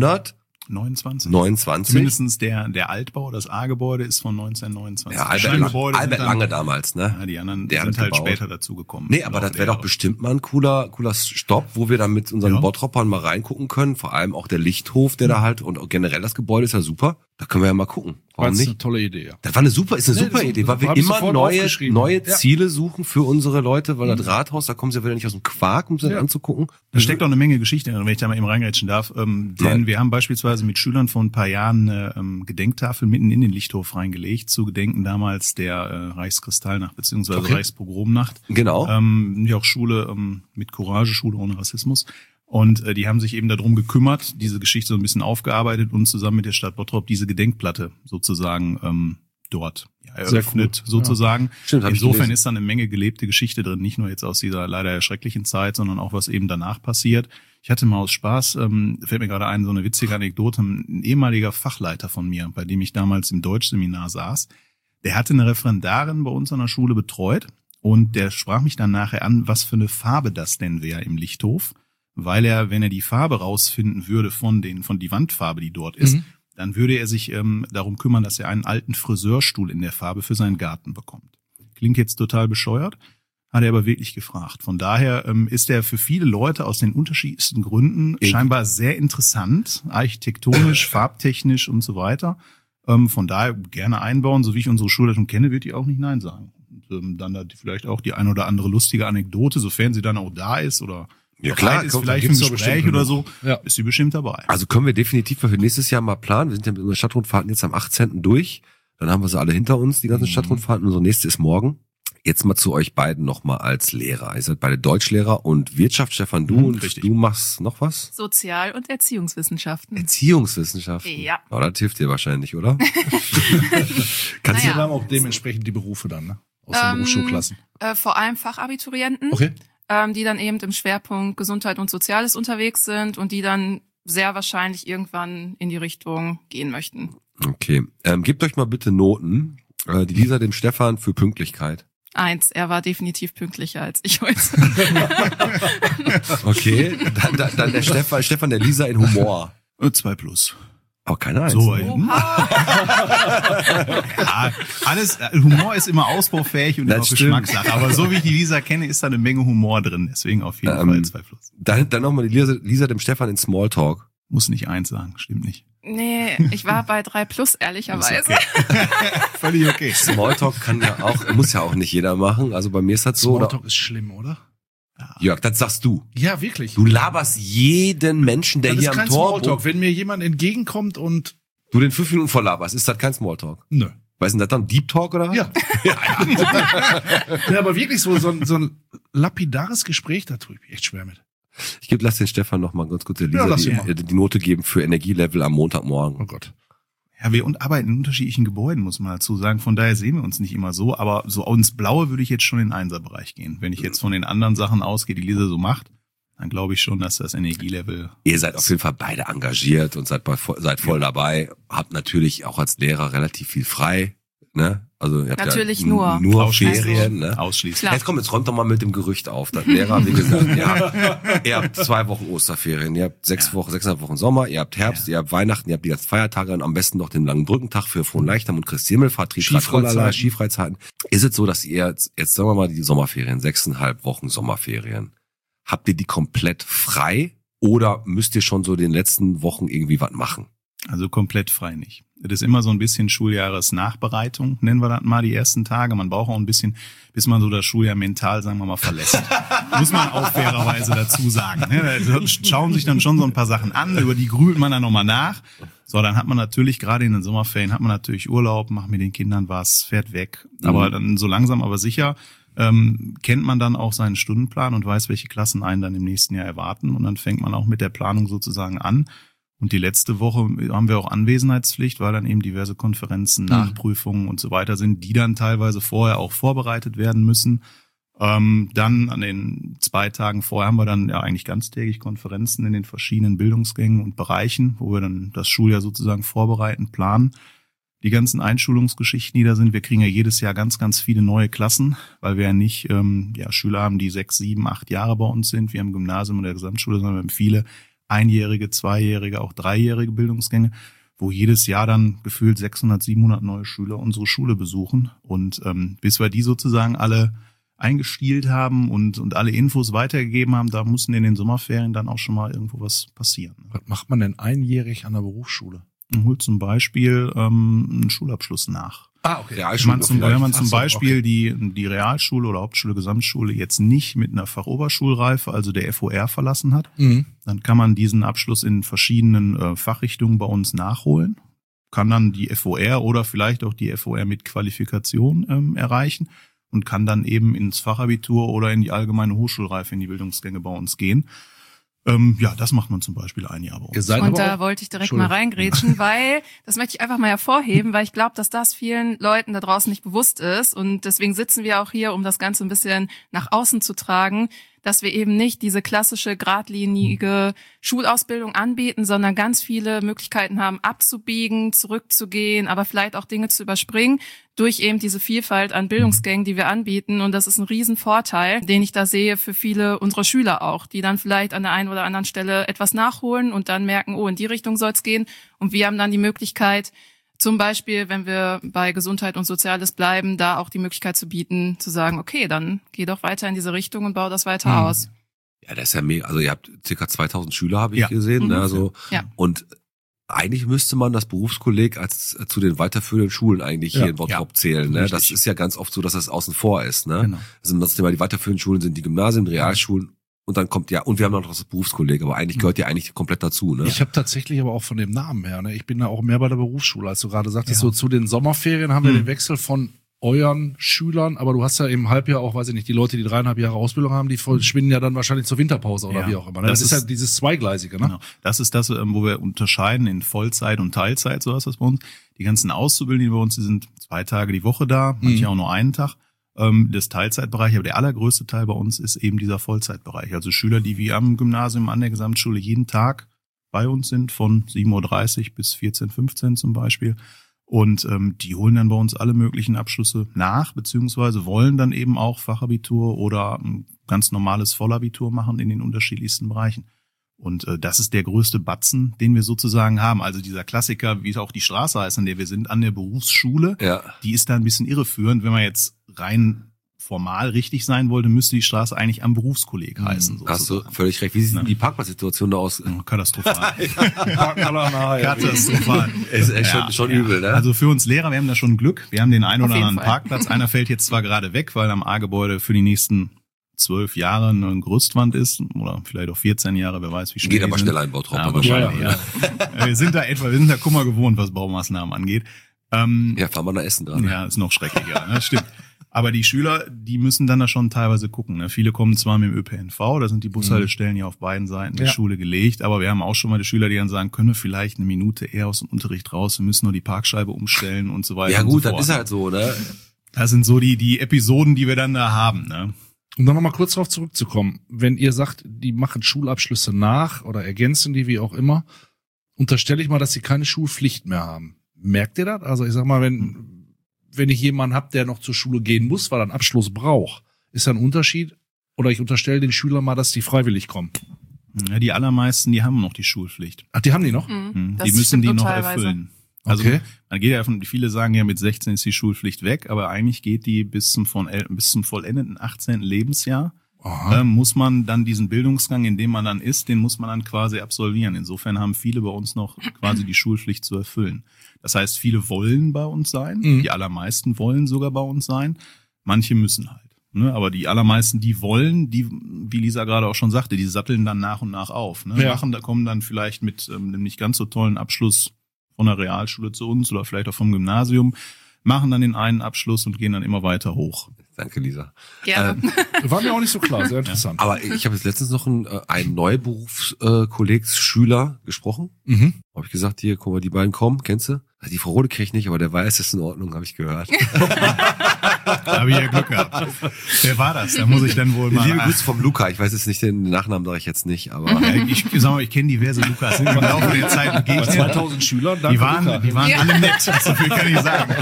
1929. Zumindestens der Altbau, das A-Gebäude ist von 1929. Ja, Albert Lange damals, ne? Ja, die anderen der sind halt gebaut. später dazugekommen. Nee, aber das wäre doch bestimmt mal ein cooler Stopp, wo wir dann mit unseren Bottroppern mal reingucken können. Vor allem auch der Lichthof, der da halt, und generell das Gebäude ist ja super. Da können wir ja mal gucken. Warum nicht? Das ist eine tolle Idee, ja. Das war eine super Idee, weil wir immer neue Ziele suchen für unsere Leute, weil das Rathaus, da kommen sie ja wieder nicht aus dem Quark, um sich anzugucken. Da steckt auch eine Menge Geschichte drin, wenn ich da mal eben reingrätschen darf. Denn wir haben beispielsweise mit Schülern vor ein paar Jahren eine Gedenktafel mitten in den Lichthof reingelegt, zu gedenken damals der Reichskristallnacht beziehungsweise Reichspogromnacht. Genau. Ja auch Schule mit Courage, Schule ohne Rassismus. Und die haben sich eben darum gekümmert, diese Geschichte so ein bisschen aufgearbeitet und zusammen mit der Stadt Bottrop diese Gedenkplatte sozusagen dort eröffnet, sozusagen. Ja. Stimmt, insofern ist da eine Menge gelebte Geschichte drin, nicht nur jetzt aus dieser leider erschrecklichen Zeit, sondern auch was eben danach passiert. Ich hatte mal aus Spaß, fällt mir gerade ein, so eine witzige Anekdote, ein ehemaliger Fachleiter von mir, bei dem ich damals im Deutschseminar saß, der hatte eine Referendarin bei uns an der Schule betreut und der sprach mich dann nachher an, was für eine Farbe das denn wäre im Lichthof, weil er, wenn er die Farbe rausfinden würde von die Wandfarbe, die dort ist, dann würde er sich darum kümmern, dass er einen alten Friseurstuhl in der Farbe für seinen Garten bekommt. Klingt jetzt total bescheuert, hat er aber wirklich gefragt. Von daher ist er für viele Leute aus den unterschiedlichsten Gründen scheinbar sehr interessant, architektonisch, farbtechnisch und so weiter. Von daher gerne einbauen, so wie ich unsere Schulleitung kenne, wird die auch nicht Nein sagen. Und dann hat vielleicht auch die ein oder andere lustige Anekdote, sofern sie dann auch da ist oder ja klar, ist vielleicht für ein Gespräch oder so, ist sie bestimmt dabei. Also können wir definitiv für nächstes Jahr mal planen. Wir sind ja mit unseren Stadtrundfahrten jetzt am 18. durch. Dann haben wir sie alle hinter uns, die ganzen Stadtrundfahrten. Unsere nächste ist morgen. Jetzt mal zu euch beiden nochmal als Lehrer. Ihr seid beide Deutschlehrer und Wirtschaft, Stefan, du und richtig. Du machst noch was? Sozial- und Erziehungswissenschaften. Erziehungswissenschaften? Ja. Oh, das hilft dir wahrscheinlich, oder? Kannst du dann auch dementsprechend die Berufe dann, ne? Aus den Berufsschulklassen? Vor allem Fachabiturienten. Okay. Die dann eben im Schwerpunkt Gesundheit und Soziales unterwegs sind und die dann sehr wahrscheinlich irgendwann in die Richtung gehen möchten. Okay. Gebt euch mal bitte Noten. Die Lisa dem Stefan für Pünktlichkeit. 1, er war definitiv pünktlicher als ich heute. Okay, dann der Stefan der Lisa in Humor. 2+. Aber keine Eins. So, ja, alles, Humor ist immer ausbaufähig und auch Geschmackssache. Aber so wie ich die Lisa kenne, ist da eine Menge Humor drin. Deswegen auf jeden Fall 2+. Dann nochmal die Lisa dem Stefan in Smalltalk. Muss nicht 1 sagen, stimmt nicht. Nee, ich war bei 3+, ehrlicherweise. Okay. Völlig okay. Smalltalk muss ja auch nicht jeder machen. Also bei mir ist das so. Smalltalk ist schlimm, oder? Jörg, das sagst du. Ja, wirklich. Du laberst jeden Menschen, der das hier ist am kein Tor Smalltalk. Wenn mir jemand entgegenkommt und... Du den 5 Minuten voll laberst, ist das kein Smalltalk? Nö. Weißt du, das dann Deep Talk oder was? Ja. Ja, aber wirklich so ein lapidares Gespräch, da tue ich mich echt schwer mit. Lass den Stefan noch mal ganz kurz der Lisa die Note geben für Energielevel am Montagmorgen. Oh Gott. Ja, wir arbeiten in unterschiedlichen Gebäuden, muss man dazu sagen. Von daher sehen wir uns nicht immer so. Aber so ins Blaue würde ich jetzt schon in den 1er-Bereich gehen. Wenn ich jetzt von den anderen Sachen ausgehe, die Lisa so macht, dann glaube ich schon, dass das Energielevel... Ihr seid auf jeden Fall beide engagiert und seid voll dabei. Habt natürlich auch als Lehrer relativ viel frei. Ne? Also ihr habt natürlich nur Ferien. Ne? Ausschließlich. Jetzt räumt doch mal mit dem Gerücht auf. Das Lehrer, wie gesagt, ihr habt 2 Wochen Osterferien, ihr habt 6,5 Wochen Sommer, ihr habt Herbst, ihr habt Weihnachten, ihr habt die ganzen Feiertage und am besten noch den langen Brückentag für Fronleichnam und Christi Himmelfahrt, Skifreizeiten. Ist es so, dass ihr jetzt sagen wir mal die Sommerferien, 6,5 Wochen Sommerferien, habt ihr die komplett frei oder müsst ihr schon so den letzten Wochen irgendwie was machen? Also komplett frei nicht. Das ist immer so ein bisschen Schuljahresnachbereitung, nennen wir das mal, die ersten Tage. Man braucht auch ein bisschen, bis man so das Schuljahr mental, sagen wir mal, verlässt. Muss man auch fairerweise dazu sagen. Da schauen sich dann schon so ein paar Sachen an, über die grübelt man dann nochmal nach. So, dann hat man natürlich, gerade in den Sommerferien, hat man natürlich Urlaub, macht mit den Kindern was, fährt weg. Aber dann so langsam, aber sicher kennt man dann auch seinen Stundenplan und weiß, welche Klassen einen dann im nächsten Jahr erwarten. Und dann fängt man auch mit der Planung sozusagen an. Und die letzte Woche haben wir auch Anwesenheitspflicht, weil dann eben diverse Konferenzen, Nachprüfungen und so weiter sind, die dann teilweise vorher auch vorbereitet werden müssen. Dann an den 2 Tagen vorher haben wir dann ja eigentlich ganztägig Konferenzen in den verschiedenen Bildungsgängen und Bereichen, wo wir dann das Schuljahr sozusagen vorbereiten, planen. Die ganzen Einschulungsgeschichten, die da sind, wir kriegen ja jedes Jahr ganz, ganz viele neue Klassen, weil wir ja nicht Schüler haben, die 6, 7, 8 Jahre bei uns sind. Wir haben im Gymnasium und der Gesamtschule, sondern wir haben viele einjährige, 2-jährige, auch 3-jährige Bildungsgänge, wo jedes Jahr dann gefühlt 600, 700 neue Schüler unsere Schule besuchen. Und bis wir die sozusagen alle eingestielt haben und alle Infos weitergegeben haben, da mussten in den Sommerferien dann auch schon mal irgendwo was passieren. Was macht man denn einjährig an der Berufsschule? Man holt zum Beispiel einen Schulabschluss nach. Okay. Wenn man zum Beispiel die Realschule oder Hauptschule, Gesamtschule jetzt nicht mit einer Fachoberschulreife, also der FOR verlassen hat, dann kann man diesen Abschluss in verschiedenen Fachrichtungen bei uns nachholen, kann dann die FOR oder vielleicht auch die FOR mit Qualifikation erreichen und kann dann eben ins Fachabitur oder in die allgemeine Hochschulreife, in die Bildungsgänge bei uns gehen. Das macht man zum Beispiel ein Jahr bei uns. Und da wollte ich direkt mal reingrätschen, weil, das möchte ich einfach mal hervorheben, weil ich glaube, dass das vielen Leuten da draußen nicht bewusst ist und deswegen sitzen wir auch hier, um das Ganze ein bisschen nach außen zu tragen, dass wir eben nicht diese klassische, geradlinige Schulausbildung anbieten, sondern ganz viele Möglichkeiten haben, abzubiegen, zurückzugehen, aber vielleicht auch Dinge zu überspringen durch eben diese Vielfalt an Bildungsgängen, die wir anbieten. Und das ist ein Riesenvorteil, den ich da sehe für viele unserer Schüler auch, die dann vielleicht an der einen oder anderen Stelle etwas nachholen und dann merken, in die Richtung soll's gehen. Und wir haben dann die Möglichkeit, zum Beispiel, wenn wir bei Gesundheit und Soziales bleiben, da auch die Möglichkeit zu bieten, zu sagen, okay, dann geh doch weiter in diese Richtung und bau das weiter aus. Ja, das ist ja mega. Also ihr habt ca. 2000 Schüler, habe ich gesehen. Ne? Also, und eigentlich müsste man das Berufskolleg als zu den weiterführenden Schulen eigentlich hier in Bottrop zählen. Ne? Das ist ja ganz oft so, dass das außen vor ist. Ne? Genau. Also das Thema, die weiterführenden Schulen sind die Gymnasien, die Realschulen. Und dann kommt und wir haben noch das Berufskolleg, aber eigentlich gehört ja eigentlich komplett dazu, ne? Ich habe tatsächlich aber auch von dem Namen her, ne? Ich bin da auch mehr bei der Berufsschule, als du gerade sagtest, so zu den Sommerferien haben wir den Wechsel von euren Schülern, aber du hast ja im Halbjahr auch, weiß ich nicht, die Leute, die 3,5 Jahre Ausbildung haben, die verschwinden ja dann wahrscheinlich zur Winterpause oder wie auch immer. Ne? Das ist ja dieses Zweigleisige, ne? Genau. Das ist das, wo wir unterscheiden in Vollzeit und Teilzeit, so heißt das bei uns. Die ganzen Auszubildenden, die bei uns, die sind 2 Tage die Woche da, manche auch nur einen Tag. Das Teilzeitbereich, aber der allergrößte Teil bei uns ist eben dieser Vollzeitbereich. Also Schüler, die wie am Gymnasium, an der Gesamtschule jeden Tag bei uns sind, von 7:30 Uhr bis 14:15 zum Beispiel. Und die holen dann bei uns alle möglichen Abschlüsse nach, beziehungsweise wollen dann eben auch Fachabitur oder ein ganz normales Vollabitur machen in den unterschiedlichsten Bereichen. Und das ist der größte Batzen, den wir sozusagen haben. Also dieser Klassiker, wie auch die Straße heißt, an der wir sind, an der Berufsschule, die ist da ein bisschen irreführend. Wenn man jetzt rein formal richtig sein wollte, müsste die Straße eigentlich am Berufskolleg heißen. Sozusagen. Hast du völlig recht. Wie sieht denn die Parkplatzsituation da aus? Katastrophal. Katastrophal. Ist echt schon übel, ne? Also für uns Lehrer, wir haben da schon Glück. Wir haben den einen oder anderen Parkplatz. Einer fällt jetzt zwar gerade weg, weil am A-Gebäude für die nächsten 12 Jahre eine Gerüstwand ist oder vielleicht auch 14 Jahre, wer weiß, wie schnell. Geht aber schneller in Bottrop. Ja, wahrscheinlich, ja. Wir sind da Kummer gewohnt, was Baumaßnahmen angeht. Fahren wir nach Essen gerade. Ja, ist noch schrecklicher, ne? Stimmt. Aber die Schüler, die müssen dann da schon teilweise gucken. Ne? Viele kommen zwar mit dem ÖPNV, da sind die Bushaltestellen ja auf beiden Seiten der Schule gelegt, aber wir haben auch schon mal die Schüler, die dann sagen, können wir vielleicht eine Minute eher aus dem Unterricht raus, wir müssen nur die Parkscheibe umstellen und so weiter. Ja gut, so das ist halt so, ne? Das sind so die Episoden, die wir dann da haben, ne? Um dann nochmal kurz darauf zurückzukommen, wenn ihr sagt, die machen Schulabschlüsse nach oder ergänzen die, wie auch immer, unterstelle ich mal, dass sie keine Schulpflicht mehr haben. Merkt ihr das? Also ich sag mal, wenn ich jemanden habe, der noch zur Schule gehen muss, weil er einen Abschluss braucht, ist da ein Unterschied? Oder ich unterstelle den Schülern mal, dass die freiwillig kommen. Ja, die allermeisten, die haben noch die Schulpflicht. Ach, die haben die noch? Die müssen die noch erfüllen. Also okay. Man geht ja davon, viele sagen ja, mit 16 ist die Schulpflicht weg, aber eigentlich geht die bis zum vollendeten 18. Lebensjahr. Muss man dann diesen Bildungsgang, in dem man dann ist, den muss man dann quasi absolvieren. Insofern haben viele bei uns noch quasi die Schulpflicht zu erfüllen. Das heißt, viele wollen bei uns sein, die allermeisten wollen sogar bei uns sein, manche müssen halt. Ne? Aber die allermeisten, die wollen, die, wie Lisa gerade auch schon sagte, die satteln dann nach und nach auf. Ne? Kommen dann vielleicht mit einem nicht ganz so tollen Abschluss von der Realschule zu uns oder vielleicht auch vom Gymnasium, machen dann den einen Abschluss und gehen dann immer weiter hoch. Danke, Lisa. Gerne. War mir auch nicht so klar, sehr interessant. Aber ich habe jetzt letztens noch einen Neuberufskollegsschüler gesprochen. Habe ich gesagt, hier, guck mal, die beiden kommen, kennst du? Die Frau Rode krieg ich nicht, aber der weiß, ist in Ordnung, habe ich gehört. Habe ich ja Glück gehabt. Wer war das? Da muss ich dann wohl mal... Liebe Grüße vom Luca, ich weiß jetzt nicht, den Nachnamen sage ich jetzt nicht, aber... Ich sag mal, ich kenne diverse Lukas. Sind im Laufe der Zeit begegnet. Bei 2000 Schülern, die waren alle nett, so viel kann ich sagen.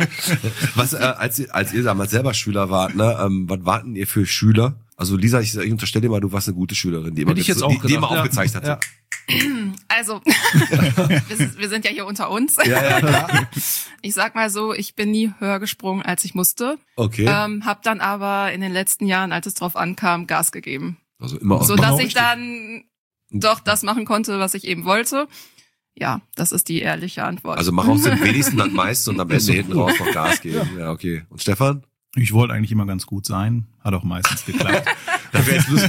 Was, als ihr damals selber Schüler wart, ne, was warten ihr für Schüler? Also Lisa, ich unterstelle dir mal, du warst eine gute Schülerin, die immer aufgezeigt hat. Ja. Also, wir sind ja hier unter uns. Ja, klar. Ich sag mal so, ich bin nie höher gesprungen, als ich musste. Okay. Hab dann aber in den letzten Jahren, als es drauf ankam, Gas gegeben. Also immer aus. So dass ich dann doch das machen konnte, was ich eben wollte. Ja, das ist die ehrliche Antwort. Also mach aus dem wenigsten das meiste und am Ende hinten raus noch Gas geben. Ja, okay. Und Stefan? Ich wollte eigentlich immer ganz gut sein, hat auch meistens geklappt. Und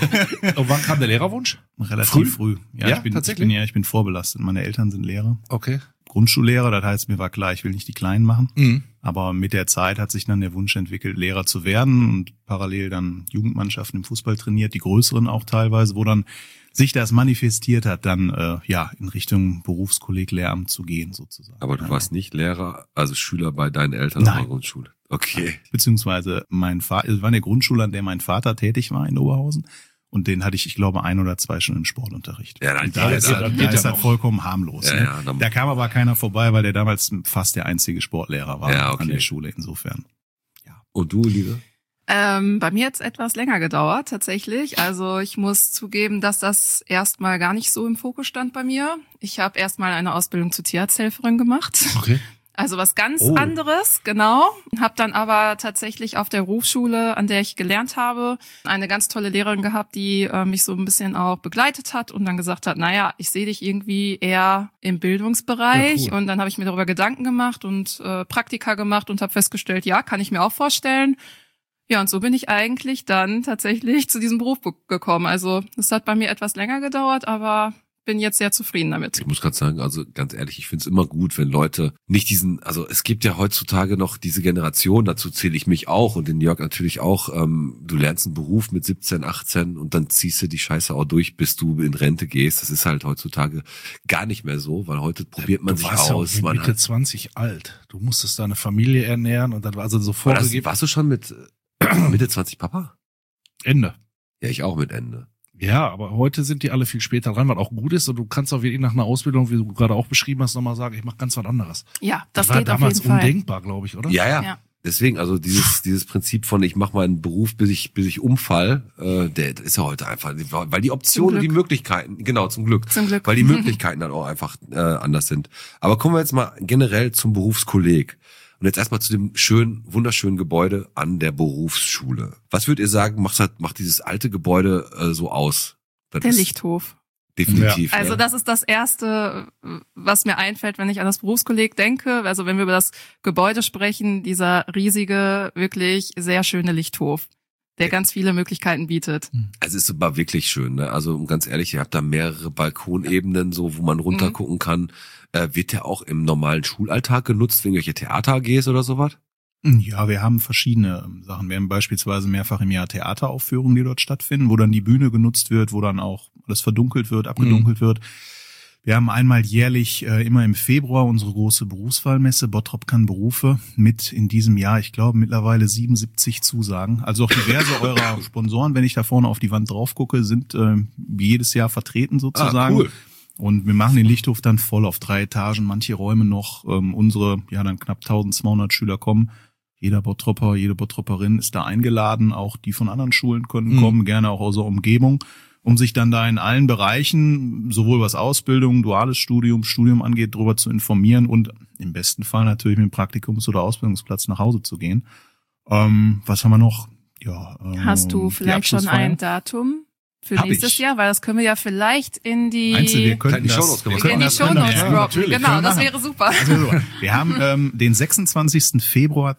wann kam der Lehrerwunsch? Relativ früh. Ja, tatsächlich? Ich bin vorbelastet. Meine Eltern sind Lehrer. Okay. Grundschullehrer, das heißt, mir war klar, ich will nicht die Kleinen machen. Aber mit der Zeit hat sich dann der Wunsch entwickelt, Lehrer zu werden und parallel dann Jugendmannschaften im Fußball trainiert, die größeren auch teilweise, wo dann sich das manifestiert hat, dann in Richtung Berufskolleg Lehramt zu gehen sozusagen. Aber du warst nicht Lehrer, also Schüler bei deinen Eltern Nein. in der Grundschule. Okay. Beziehungsweise mein Vater, es war eine Grundschule, an der mein Vater tätig war in Oberhausen. Und den hatte ich glaube 1 oder 2 Stunden Sportunterricht. Ja, da ist das vollkommen harmlos. Ja, Ne? ja, da kam aber keiner vorbei, weil der damals fast der einzige Sportlehrer war an der Schule insofern. Ja. Und du, Liebe? Bei mir hat's etwas länger gedauert, tatsächlich. Also ich muss zugeben, dass das erstmal gar nicht so im Fokus stand bei mir. Ich habe erstmal eine Ausbildung zur Tierarzthelferin gemacht. Okay. Also was ganz anderes, genau. Hab dann aber tatsächlich auf der Berufsschule, an der ich gelernt habe, eine ganz tolle Lehrerin gehabt, die mich so ein bisschen auch begleitet hat und dann gesagt hat, naja, ich sehe dich irgendwie eher im Bildungsbereich. Ja, cool. Und dann habe ich mir darüber Gedanken gemacht und Praktika gemacht und habe festgestellt, ja, kann ich mir auch vorstellen. Ja, und so bin ich eigentlich dann tatsächlich zu diesem Beruf gekommen. Also es hat bei mir etwas länger gedauert, aber bin jetzt sehr zufrieden damit. Ich muss gerade sagen, also ganz ehrlich, ich finde es immer gut, wenn Leute nicht also es gibt ja heutzutage noch diese Generation, dazu zähle ich mich auch und den Jörg natürlich auch, du lernst einen Beruf mit 17, 18 und dann ziehst du die Scheiße auch durch, bis du in Rente gehst. Das ist halt heutzutage gar nicht mehr so, weil heute probiert man sich aus. Du warst ja Mitte 20 alt. Du musstest deine Familie ernähren und dann war also so vorgegeben. Warst du schon mit Mitte 20 Papa? Ende. Ja, ich auch mit Ende. Ja, aber heute sind die alle viel später dran, was auch gut ist. Und du kannst auch wirklich nach einer Ausbildung, wie du gerade auch beschrieben hast, nochmal sagen, ich mache ganz was anderes. Ja, das war geht auf damals jeden Fall. Undenkbar, glaube ich, oder? Ja. Deswegen, also dieses Prinzip von ich mache meinen Beruf, bis ich umfall, der ist ja heute einfach, weil die Optionen, die Möglichkeiten, genau, zum Glück, weil die Möglichkeiten dann auch einfach anders sind. Aber kommen wir jetzt mal generell zum Berufskolleg. Und jetzt erstmal zu dem wunderschönen Gebäude an der Berufsschule. Was würdet ihr sagen, macht dieses alte Gebäude so aus? Der Lichthof. Definitiv. Ja. Also das ist das Erste, was mir einfällt, wenn ich an das Berufskolleg denke. Also wenn wir über das Gebäude sprechen, dieser riesige, wirklich sehr schöne Lichthof, der ganz viele Möglichkeiten bietet. Also es ist aber wirklich schön, ne? Also ganz ehrlich, ihr habt da mehrere Balkonebenen, so wo man runtergucken kann. Wird der auch im normalen Schulalltag genutzt, wegen irgendwelche Theater-AGs oder sowas? Ja, wir haben verschiedene Sachen. Wir haben beispielsweise mehrfach im Jahr Theateraufführungen, die dort stattfinden, wo dann die Bühne genutzt wird, wo dann auch alles verdunkelt wird, abgedunkelt wird. Wir haben einmal jährlich, immer im Februar, unsere große Berufswahlmesse, Bottrop kann Berufe, mit in diesem Jahr, ich glaube, mittlerweile 77 Zusagen. Also auch diverse eurer Sponsoren, wenn ich da vorne auf die Wand drauf gucke, sind jedes Jahr vertreten sozusagen. Cool. Und wir machen den Lichthof dann voll auf 3 Etagen, manche Räume noch. Unsere, dann knapp 1200 Schüler kommen. Jeder Bottropper, jede Bottropperin ist da eingeladen. Auch die von anderen Schulen können kommen, gerne auch aus der Umgebung, um sich dann da in allen Bereichen, sowohl was Ausbildung, duales Studium angeht, darüber zu informieren und im besten Fall natürlich mit dem Praktikums- oder Ausbildungsplatz nach Hause zu gehen. Was haben wir noch? Ja, hast du vielleicht schon ein Datum für nächstes Jahr? Weil das können wir ja vielleicht in die Shownotes droppen. Genau, das wäre super. Also, wir haben den 26. Februar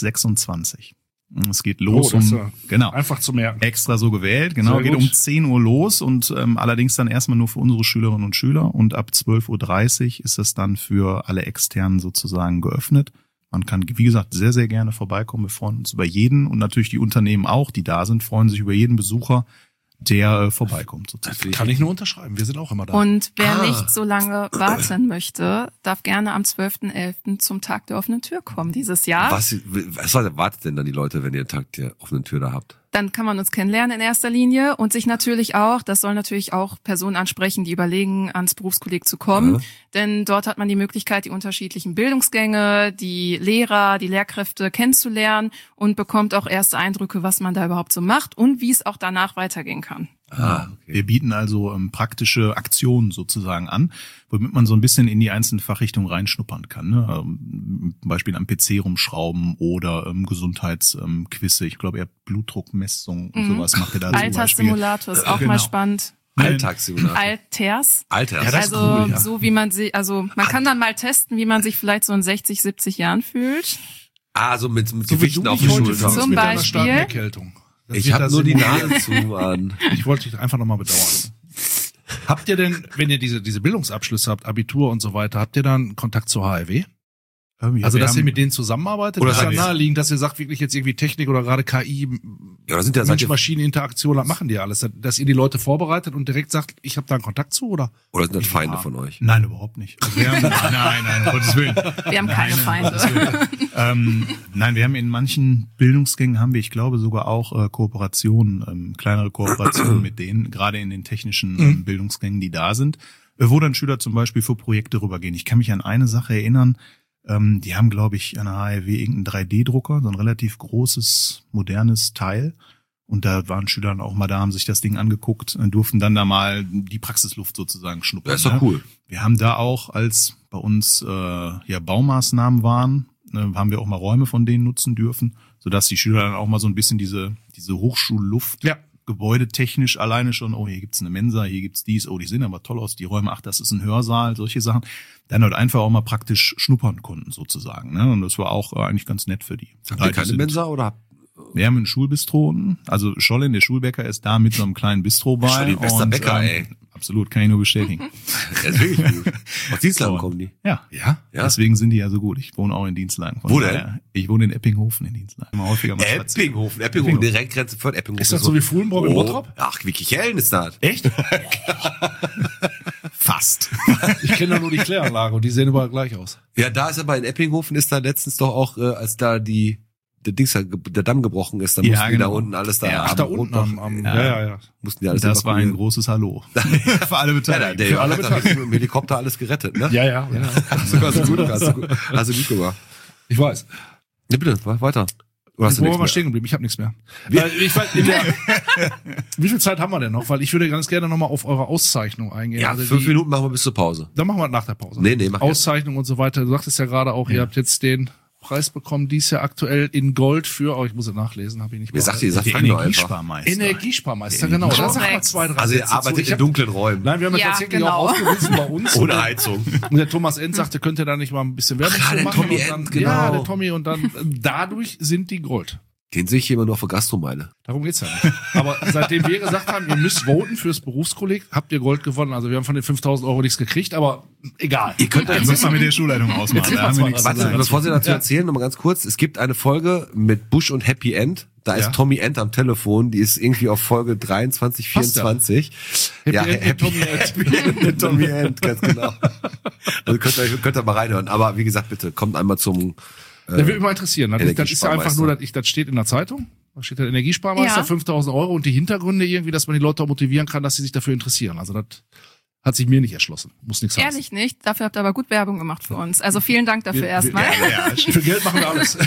2026. Es geht los genau. Einfach zu merken. Extra so gewählt, genau. Geht um 10 Uhr los und allerdings dann erstmal nur für unsere Schülerinnen und Schüler und ab 12.30 Uhr ist es dann für alle Externen sozusagen geöffnet. Man kann, wie gesagt, sehr, sehr gerne vorbeikommen. Wir freuen uns über jeden und natürlich die Unternehmen auch, die da sind, freuen sich über jeden Besucher, der vorbeikommt. Sozusagen. Kann ich nur unterschreiben, wir sind auch immer da. Und wer nicht so lange warten möchte, darf gerne am 12.11. zum Tag der offenen Tür kommen dieses Jahr. Was erwartet denn dann die Leute, wenn ihr den Tag der offenen Tür da habt? Dann kann man uns kennenlernen in erster Linie und sich natürlich auch, das soll natürlich auch Personen ansprechen, die überlegen, ans Berufskolleg zu kommen. Ja. Denn dort hat man die Möglichkeit, die unterschiedlichen Bildungsgänge, die Lehrer, die Lehrkräfte kennenzulernen und bekommt auch erste Eindrücke, was man da überhaupt so macht und wie es auch danach weitergehen kann. Okay. Wir bieten also praktische Aktionen sozusagen an, womit man so ein bisschen in die einzelnen Fachrichtungen reinschnuppern kann. Ne? Zum Beispiel am PC rumschrauben oder Gesundheitsquizze. Ich glaube, eher Blutdruckmessung und sowas macht ihr da zum Beispiel. Alltagssimulator ist auch mal spannend. Alltagssimulator. Alters. Ja, das also ist cool, ja. So wie man sich, also man kann dann mal testen, wie man sich vielleicht so in 60, 70 Jahren fühlt. So mit Gewichten auf die Schulter. Zum Beispiel. Ich habe nur die Nase zu, Mann. Ich wollte dich einfach nochmal bedauern. Habt ihr denn, wenn ihr diese Bildungsabschlüsse habt, Abitur und so weiter, habt ihr dann Kontakt zur HRW? Also, dass ihr mit denen zusammenarbeitet? Oder ist ja naheliegend, dass ihr sagt, wirklich jetzt irgendwie Technik oder gerade KI, da sind ja Mensch-Maschinen-Interaktion, machen die alles. Dass ihr die Leute vorbereitet und direkt sagt, ich habe da einen Kontakt zu, oder? Oder sind das Feinde von euch? Nein, überhaupt nicht. Also nein, um Gottes Willen. Wir haben keine Feinde. Nein, wir haben in manchen Bildungsgängen ich glaube sogar auch Kooperationen, kleinere Kooperationen mit denen, gerade in den technischen Bildungsgängen, die da sind, wo dann Schüler zum Beispiel für Projekte rübergehen. Ich kann mich an eine Sache erinnern, die haben, glaube ich, an der HRW irgendeinen 3D-Drucker, so ein relativ großes, modernes Teil. Und da waren Schüler dann auch mal da, haben sich das Ding angeguckt und durften dann da mal die Praxisluft sozusagen schnuppern. Das ist doch cool. Wir haben da auch, als bei uns Baumaßnahmen waren, haben wir auch mal Räume von denen nutzen dürfen, sodass die Schüler dann auch mal so ein bisschen diese Hochschulluft gebäudetechnisch alleine schon, hier gibt's eine Mensa, hier gibt's dies, die sehen aber toll aus, die Räume, das ist ein Hörsaal, solche Sachen, dann halt einfach auch mal praktisch schnuppern konnten sozusagen. Ne? Und das war auch eigentlich ganz nett für die. Habt ihr keine Mensa oder? Wir haben ein Schulbistro unten, also Schollin, der Schulbäcker, ist da mit so einem kleinen Bistro bei. Schollin, bester Bäcker, ey. Absolut, kann ich nur bestätigen. Das ist wirklich gut. Aus Dienstlagen kommen die? Ja. Deswegen sind die ja so gut. Ich wohne auch in Dienstlagen. Wo denn? Ich wohne in Eppinghofen in Dienstlagen. Immer häufiger mal Eppinghofen, direkt Grenze für Eppinghofen. Ist das so wie Fuhlenburg in Bottrop? Ach, wie Kichellen ist das. Echt? Fast. Ich kenne da nur die Kläranlage und die sehen überall gleich aus. Ja, da ist aber in Eppinghofen ist da letztens doch auch, als da der Damm gebrochen ist, dann mussten die da unten alles da. Ach, da unten ja. Mussten die alles das war ein großes Hallo. Für alle Beteiligten. Der hat mit dem Helikopter alles gerettet, ne? Ja. Hast du gut gemacht. Ich weiß. Ja, bitte, weiter. Wo waren wir stehen geblieben? Ich habe nichts mehr. Wie viel Zeit haben wir denn noch? Weil ich würde ganz gerne nochmal auf eure Auszeichnung eingehen. Ja, 5 Minuten machen wir bis zur Pause. Dann machen wir nach der Pause. Nee, mach Auszeichnung und so weiter. Du sagtest ja gerade auch, ihr habt jetzt den Preis bekommen, dies Jahr aktuell in Gold für, ich muss es nachlesen, habe ich nicht. Mir sagt ihr, Energiesparmeister. Energiesparmeister, genau. Dann sag mal 2, 3 Also ihr arbeitet in dunklen Räumen. Nein, wir haben ja tatsächlich auch ausgewiesen bei uns. Ohne Heizung. Und der Thomas End sagte, könnt ihr da nicht mal ein bisschen Werbung Ach, zu der machen? Tommy und dann, End, genau. Ja, der Tommy und dann dadurch sind die Gold. Den sehe ich immer nur auf der Gastromeile. Darum geht's ja nicht. Aber seitdem wir gesagt haben, ihr müsst voten fürs Berufskolleg, habt ihr Gold gewonnen. Also wir haben von den 5.000 € nichts gekriegt, aber egal. Ihr könnt Jetzt müssen wir mit der Schulleitung ausmachen. Da haben wir nichts zu Warte, sagen. bevor Sie dazu erzählen, nochmal ganz kurz. Es gibt eine Folge mit Bush und Happy End. Da ist Tommy End am Telefon. Die ist irgendwie auf Folge 23, 24. Happy End mit Tommy End, ganz genau. Also könnt ihr mal reinhören. Aber wie gesagt, bitte, kommt einmal zum Das würde mich mal interessieren. Das ist ja einfach Energiesparmeister. nur, das steht in der Zeitung. Da steht der Energiesparmeister, Ja. 5.000 € und die Hintergründe irgendwie, dass man die Leute auch motivieren kann, dass sie sich dafür interessieren. Also das hat sich mir nicht erschlossen. Muss nichts heißen. Ehrlich nicht. Dafür habt ihr aber gut Werbung gemacht für uns. Also vielen Dank dafür erstmal. Für Geld machen wir alles.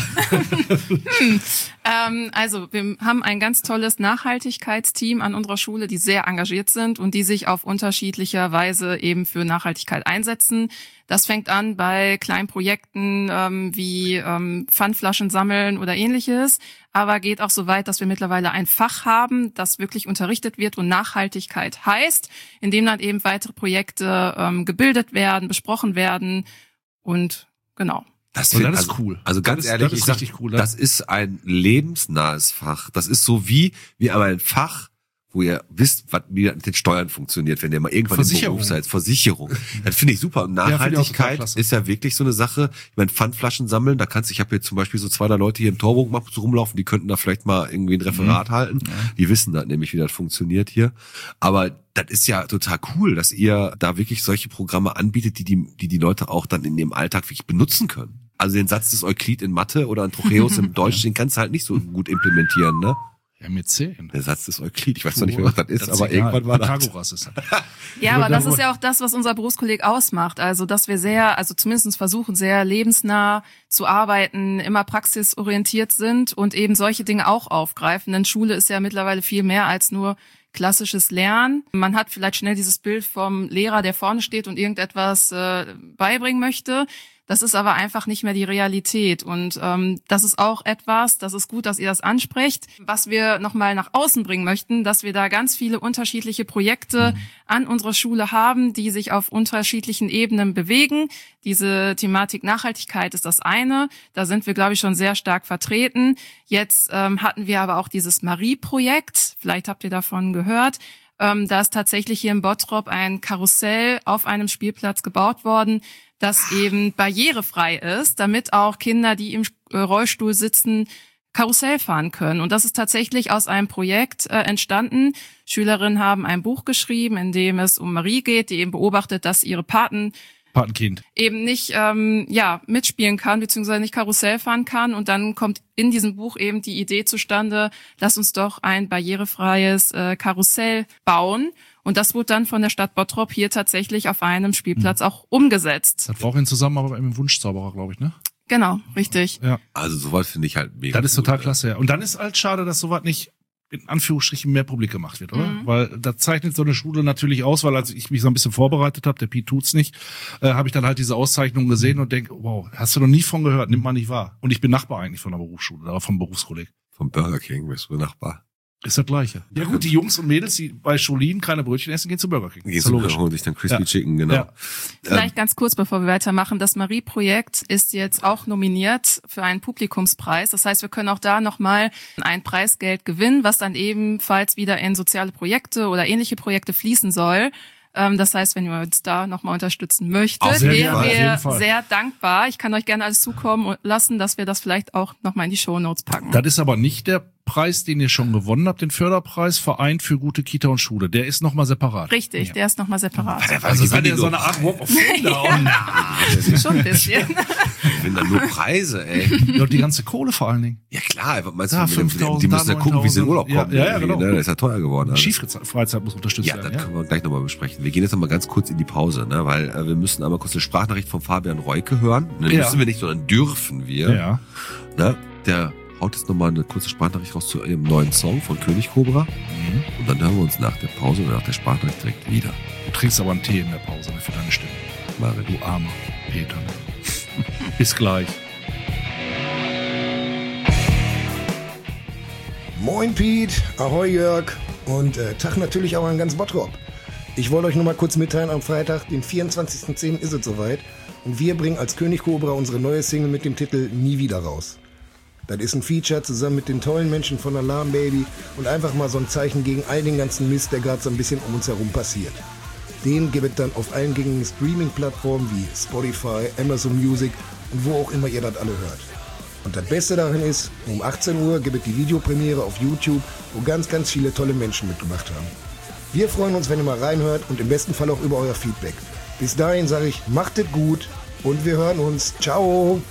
Also wir haben ein ganz tolles Nachhaltigkeitsteam an unserer Schule, die sehr engagiert sind und die sich auf unterschiedlicher Weise eben für Nachhaltigkeit einsetzen. Das fängt an bei kleinen Projekten wie Pfandflaschen sammeln oder ähnliches, aber geht auch so weit, dass wir mittlerweile ein Fach haben, das wirklich unterrichtet wird und Nachhaltigkeit heißt, in dem dann eben weitere Projekte gebildet werden, besprochen werden und genau. Das Und find- das ist cool. Also ganz Das ist- ehrlich, das ist ich sag, richtig cool, ne? das ist ein lebensnahes Fach. Das ist so wie aber ein Fach, wo ihr wisst, wie das mit den Steuern funktioniert, wenn ihr mal irgendwann im Versicherung. Beruf seid. Versicherung. Das finde ich super. Und finde ich auch total Nachhaltigkeit klasse. ist ja wirklich so eine Sache. Ich meine, Pfandflaschen sammeln, da kannst du, ich habe jetzt zum Beispiel so 2, 3 Leute hier im Torbogen so rumlaufen, die könnten da vielleicht mal irgendwie ein Referat halten. Die wissen dann nämlich, wie das funktioniert hier. Aber das ist ja total cool, dass ihr da wirklich solche Programme anbietet, die Leute auch dann in ihrem Alltag wirklich benutzen können. Also den Satz des Euklid in Mathe oder ein Trocheus im Deutsch, den kannst du halt nicht so gut implementieren, ne? Ja, mit 10. Der Satz des Euklid, ich weiß noch nicht mehr, was das ist, aber egal. irgendwann war das. Pythagoras ist das. Ja, aber das ist ja auch das, was unser Berufskolleg ausmacht. Also, dass wir zumindest versuchen, sehr lebensnah zu arbeiten, immer praxisorientiert sind und eben solche Dinge auch aufgreifen. Denn Schule ist ja mittlerweile viel mehr als nur klassisches Lernen. Man hat vielleicht schnell dieses Bild vom Lehrer, der vorne steht und irgendetwas beibringen möchte. Das ist aber einfach nicht mehr die Realität. Und das ist auch etwas, das ist gut, dass ihr das ansprecht, was wir nochmal nach außen bringen möchten, dass wir da ganz viele unterschiedliche Projekte an unserer Schule haben, die sich auf unterschiedlichen Ebenen bewegen. Diese Thematik Nachhaltigkeit ist das eine. Da sind wir, glaube ich, schon sehr stark vertreten. Jetzt hatten wir aber auch dieses Marie-Projekt. Vielleicht habt ihr davon gehört. Da ist tatsächlich hier in Bottrop ein Karussell auf einem Spielplatz gebaut worden, das eben barrierefrei ist, damit auch Kinder, die im Rollstuhl sitzen, Karussell fahren können. Und das ist tatsächlich aus einem Projekt entstanden. Schülerinnen haben ein Buch geschrieben, in dem es um Marie geht, die eben beobachtet, dass ihre Patenkind. eben nicht mitspielen kann, beziehungsweise nicht Karussell fahren kann. Und dann kommt in diesem Buch eben die Idee zustande, lass uns doch ein barrierefreies Karussell bauen. Und das wurde dann von der Stadt Bottrop hier tatsächlich auf einem Spielplatz auch umgesetzt. Das war auch in Zusammenarbeit mit dem Wunschzauberer, glaube ich, ne? Genau, richtig. Ja. Also sowas finde ich halt mega. Das ist total klasse, ja. Und dann ist halt schade, dass sowas nicht in Anführungsstrichen mehr publik gemacht wird, oder? Weil da zeichnet so eine Schule natürlich aus, weil als ich mich so ein bisschen vorbereitet habe, der Piet tut's nicht, habe ich dann halt diese Auszeichnung gesehen und denke, wow, hast du noch nie von gehört, nimmt man nicht wahr. Und ich bin Nachbar eigentlich von der Berufsschule, oder vom Berufskolleg. Vom Burger King bist du Nachbar. Ist das Gleiche. Ja gut, die Jungs und Mädels, die bei Scholin keine Brötchen essen, gehen zu Burger King. Gehst Ist ja du logisch. holen sich dann Crispy Ja. Chicken, genau. Ja. Vielleicht ganz kurz, bevor wir weitermachen. Das Marie-Projekt ist jetzt auch nominiert für einen Publikumspreis. Das heißt, wir können auch da nochmal ein Preisgeld gewinnen, was dann ebenfalls wieder in soziale Projekte oder ähnliche Projekte fließen soll. Das heißt, wenn ihr uns da nochmal unterstützen möchtet, Auf jeden wären Fall, auf jeden wir Fall. sehr dankbar. Ich kann euch gerne alles zukommen lassen, dass wir das vielleicht auch nochmal in die Shownotes packen. Das ist aber nicht der Preis, den ihr schon gewonnen habt, den Förderpreis Verein für gute Kita und Schule. Der ist nochmal separat. Richtig, der ist nochmal separat. Also seid ihr so eine Art Walk of Fame da? Schon ein bisschen. Ich bin da nur Preise, ey. Ja, und die ganze Kohle vor allen Dingen. Ja klar, meinst Da du, 5.000, die müssen ja gucken, wie sie in Urlaub kommen. Ja, irgendwie, genau. Ne? Das ist ja teuer geworden. Alles. Skifreizeit muss unterstützt Ja, werden. das können wir gleich nochmal besprechen. Wir gehen jetzt nochmal ganz kurz in die Pause, ne? Weil wir müssen einmal kurz eine Sprachnachricht von Fabian Reuke hören. Ne? Ja. Müssen wir nicht, sondern dürfen wir. Ja. Ne? Der haut jetzt nochmal eine kurze Sprachnachricht raus zu ihrem neuen Song von König Cobra. Und dann hören wir uns nach der Pause oder nach der Sprachnachricht direkt wieder. Du trinkst aber einen Tee in der Pause für deine Stimme. Mare, Du armer Peter. Bis gleich. Moin Piet, ahoi Jörg und Tag natürlich auch an ganz Bottrop. Ich wollte euch nur mal kurz mitteilen, am Freitag, den 24.10. ist es soweit und wir bringen als König Cobra unsere neue Single mit dem Titel Nie wieder raus. Das ist ein Feature zusammen mit den tollen Menschen von Alarm Baby und einfach mal so ein Zeichen gegen all den ganzen Mist, der gerade so ein bisschen um uns herum passiert. Den gibt es dann auf allen gängigen Streaming-Plattformen wie Spotify, Amazon Music und wo auch immer ihr das alle hört. Und das Beste daran ist, um 18 Uhr gibt es die Videopremiere auf YouTube, wo ganz, ganz viele tolle Menschen mitgemacht haben. Wir freuen uns, wenn ihr mal reinhört und im besten Fall auch über euer Feedback. Bis dahin sage ich, macht es gut und wir hören uns. Ciao!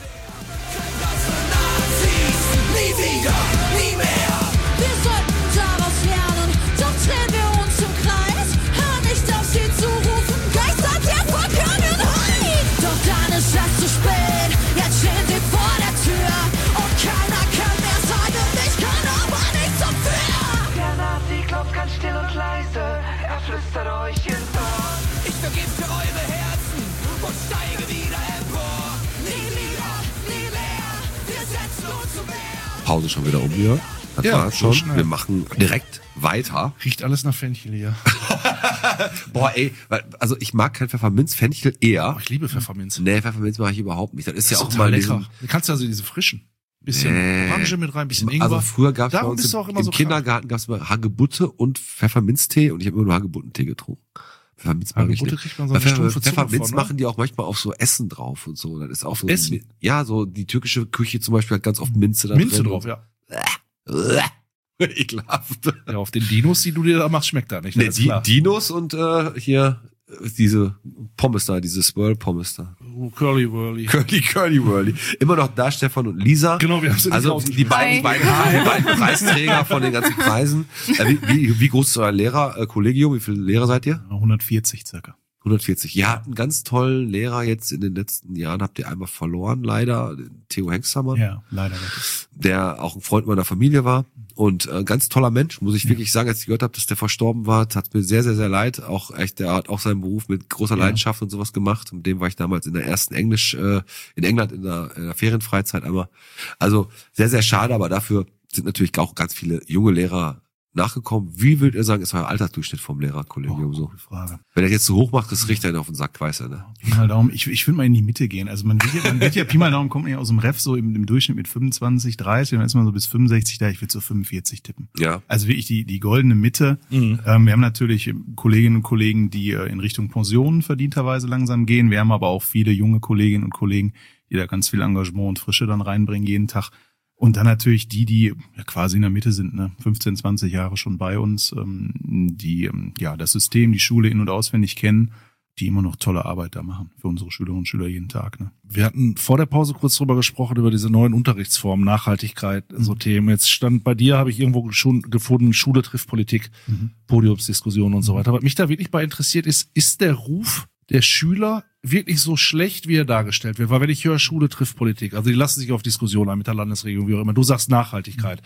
Nie wieder, nie mehr. Wir sollten daraus lernen, doch drehen wir uns im Kreis. Hör nicht auf sie zu rufen, geistert der Vergangenheit. Doch dann ist es zu spät, jetzt stehen sie vor der Tür. Und keiner kann mehr sagen, ich kann aber nichts dafür. Der Nazi klopft ganz still und leise, er flüstert euch ins Ohr. Ich vergifte eure Herzen und steige wieder empor. Nie wieder, nie mehr, wir setzen uns zum Meer. Pause schon wieder um hier. Das Ja, war's so schon. schnell. Wir machen direkt weiter. Riecht alles nach Fenchel hier. Boah, ey, also ich mag kein Pfefferminz, Fenchel eher. Oh, ich liebe Pfefferminz. Nee, Pfefferminz mache ich überhaupt nicht. Das ist ja auch total mal lecker. Du kannst ja also diese frischen. Bisschen Orange mit rein, bisschen Ingwer. Also früher gab's bei Darum uns bist du auch immer im so Kindergarten gab's immer Hagebutte und Pfefferminztee und ich habe immer nur Hagebuttentee getrunken. Pfefferminz mag ich Hagebutte nicht. kriegt man so Bei eine stumpfe Zunge Pfefferminz von, ne? machen die auch manchmal auf so Essen drauf und so. Das ist auch so. Essen? Ja, so die türkische Küche zum Beispiel hat ganz oft Minze da Minze drin. drauf, ja. Ekelhaft. Ja, auf den Dinos, die du dir da machst, schmeckt da nicht. Nee, das ist klar. Dinos und hier diese Pommes da, diese Swirl-Pommes da. Curly Whirly. Curly Whirly. Immer noch da, Stefan und Lisa. Genau, wir haben sie nicht Also rausgeschmissen. die beiden Preisträger von den ganzen Preisen. Wie groß ist euer Lehrerkollegium? Wie viele Lehrer seid ihr? 140 circa. 140. Ihr habt einen ganz tollen Lehrer jetzt in den letzten Jahren, habt ihr einmal verloren, leider, Theo Hengstermann, Ja, leider Gottes. der auch ein Freund meiner Familie war und ganz toller Mensch, muss ich wirklich sagen, als ich gehört habe, dass der verstorben war, hat mir sehr, sehr, sehr leid. Auch echt, der hat auch seinen Beruf mit großer Leidenschaft und sowas gemacht. Mit dem war ich damals in der ersten Englisch in England in der Ferienfreizeit einmal. Also sehr, sehr schade, aber dafür sind natürlich auch ganz viele junge Lehrer nachgekommen. Wie würdet ihr sagen, ist euer Altersdurchschnitt vom Lehrerkollegium so? Gute Frage. Wenn er jetzt so hoch macht, das riecht er auf den Sack, weiß er, ne? Pi mal Daumen. Ich würde mal in die Mitte gehen. Also man wird ja Pi mal Daumen kommt ja aus dem Ref so im Durchschnitt mit 25, 30, dann ist man so bis 65 da. Ich würde so 45 tippen. Ja. Also wirklich die goldene Mitte. Wir haben natürlich Kolleginnen und Kollegen, die in Richtung Pension verdienterweise langsam gehen. Wir haben aber auch viele junge Kolleginnen und Kollegen, die da ganz viel Engagement und Frische dann reinbringen jeden Tag. Und dann natürlich die ja quasi in der Mitte sind, ne, 15, 20 Jahre schon bei uns, die das System, die Schule in- und auswendig kennen, die immer noch tolle Arbeit da machen für unsere Schülerinnen und Schüler jeden Tag. Ne. Wir hatten vor der Pause kurz drüber gesprochen, über diese neuen Unterrichtsformen, Nachhaltigkeit, so Themen. Jetzt stand bei dir, habe ich irgendwo schon gefunden, Schule trifft Politik, Podiumsdiskussion und so weiter. Was mich da wirklich bei interessiert ist der Ruf der Schüler wirklich so schlecht, wie er dargestellt wird? Weil wenn ich höre, Schule trifft Politik, also die lassen sich auf Diskussionen ein mit der Landesregierung, wie auch immer. Du sagst Nachhaltigkeit.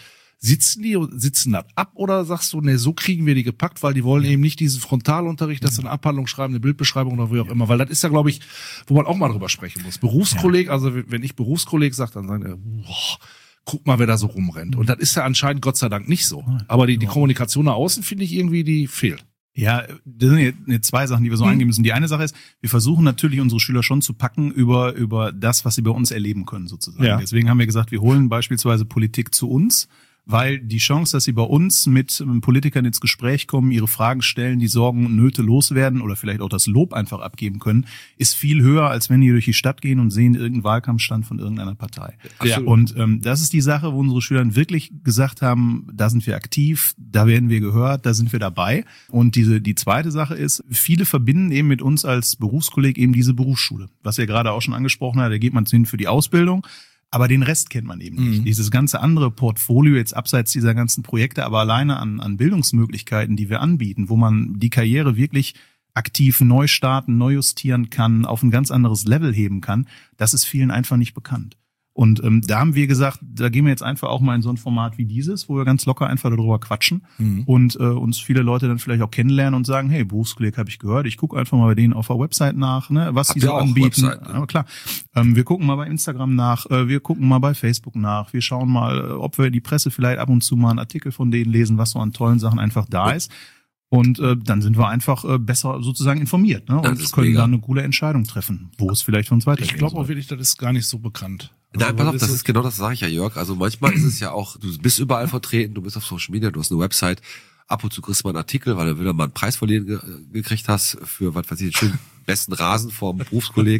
Sitzen das ab oder sagst du, nee, so kriegen wir die gepackt, weil die wollen eben nicht diesen Frontalunterricht, dass sie eine Abhandlung schreiben, eine Bildbeschreibung oder wie auch immer, weil das ist ja, glaube ich, wo man auch mal drüber sprechen muss. Berufskolleg, also wenn ich Berufskolleg sage, dann sagen die, boah, guck mal, wer da so rumrennt. Und das ist ja anscheinend Gott sei Dank nicht so. Aber die Kommunikation nach außen, finde ich irgendwie, die fehlt. Ja, das sind jetzt zwei Sachen, die wir so angehen müssen. Die eine Sache ist, wir versuchen natürlich unsere Schüler schon zu packen über das, was sie bei uns erleben können sozusagen. Ja. Deswegen haben wir gesagt, wir holen beispielsweise Politik zu uns, weil die Chance, dass sie bei uns mit Politikern ins Gespräch kommen, ihre Fragen stellen, die Sorgen und Nöte loswerden oder vielleicht auch das Lob einfach abgeben können, ist viel höher, als wenn die durch die Stadt gehen und sehen irgendeinen Wahlkampfstand von irgendeiner Partei. Ja. Und das ist die Sache, wo unsere Schüler wirklich gesagt haben, da sind wir aktiv, da werden wir gehört, da sind wir dabei. Und die zweite Sache ist, viele verbinden eben mit uns als Berufskolleg eben diese Berufsschule. Was ihr gerade auch schon angesprochen habt, da geht man hin für die Ausbildung. Aber den Rest kennt man eben nicht. Dieses ganze andere Portfolio jetzt abseits dieser ganzen Projekte, aber alleine an Bildungsmöglichkeiten, die wir anbieten, wo man die Karriere wirklich aktiv neu starten, neu justieren kann, auf ein ganz anderes Level heben kann, das ist vielen einfach nicht bekannt. Und da haben wir gesagt, da gehen wir jetzt einfach auch mal in so ein Format wie dieses, wo wir ganz locker einfach darüber quatschen und uns viele Leute dann vielleicht auch kennenlernen und sagen, hey, Berufskolleg habe ich gehört, ich gucke einfach mal bei denen auf der Website nach, ne, was die so anbieten. Aber klar, wir gucken mal bei Instagram nach, wir gucken mal bei Facebook nach, wir schauen mal, ob wir die Presse vielleicht ab und zu mal einen Artikel von denen lesen, was so an tollen Sachen einfach da ist. Und dann sind wir einfach besser sozusagen informiert, ne? Und können dann eine coole Entscheidung treffen, wo es vielleicht für uns weitergeht. Ich glaube auch wirklich, das ist gar nicht so bekannt. Nein, pass auf, das ist genau das, sage ich ja, Jörg. Also manchmal ist es ja auch, du bist überall vertreten, du bist auf Social Media, du hast eine Website, ab und zu kriegst du mal einen Artikel, weil du wieder mal einen Preis verliehen gekriegt hast für, was weiß ich, den schönen besten Rasen vom Berufskolleg.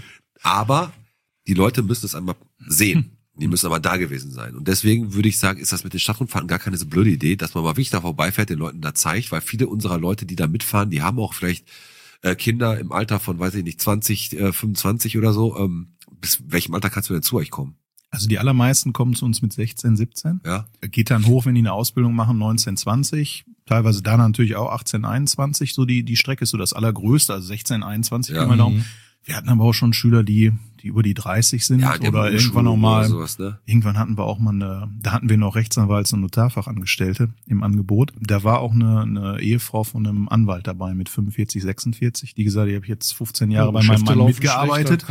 Aber die Leute müssen es einmal sehen. Die müssen aber da gewesen sein. Und deswegen würde ich sagen, ist das mit den Stadtrundfahrten gar keine so blöde Idee, dass man mal wirklich da vorbeifährt, den Leuten da zeigt, weil viele unserer Leute, die da mitfahren, die haben auch vielleicht Kinder im Alter von, weiß ich nicht, 20, 25 oder so. Bis welchem Alter kannst du denn zu euch kommen? Also die allermeisten kommen zu uns mit 16, 17. Ja. Geht dann hoch, wenn die eine Ausbildung machen, 19, 20. Teilweise dann natürlich auch 18, 21. So die Strecke ist so das Allergrößte, also 16, 21. Ja. Wir hatten aber auch schon Schüler, die über die 30 sind, ja, oder irgendwann auch mal, sowas, ne? Irgendwann hatten wir auch mal da hatten wir noch Rechtsanwalts- und Notarfachangestellte im Angebot. Da war auch eine Ehefrau von einem Anwalt dabei mit 45, 46, die gesagt, die habe ich jetzt 15 Jahre bei meinem Mann mitgearbeitet.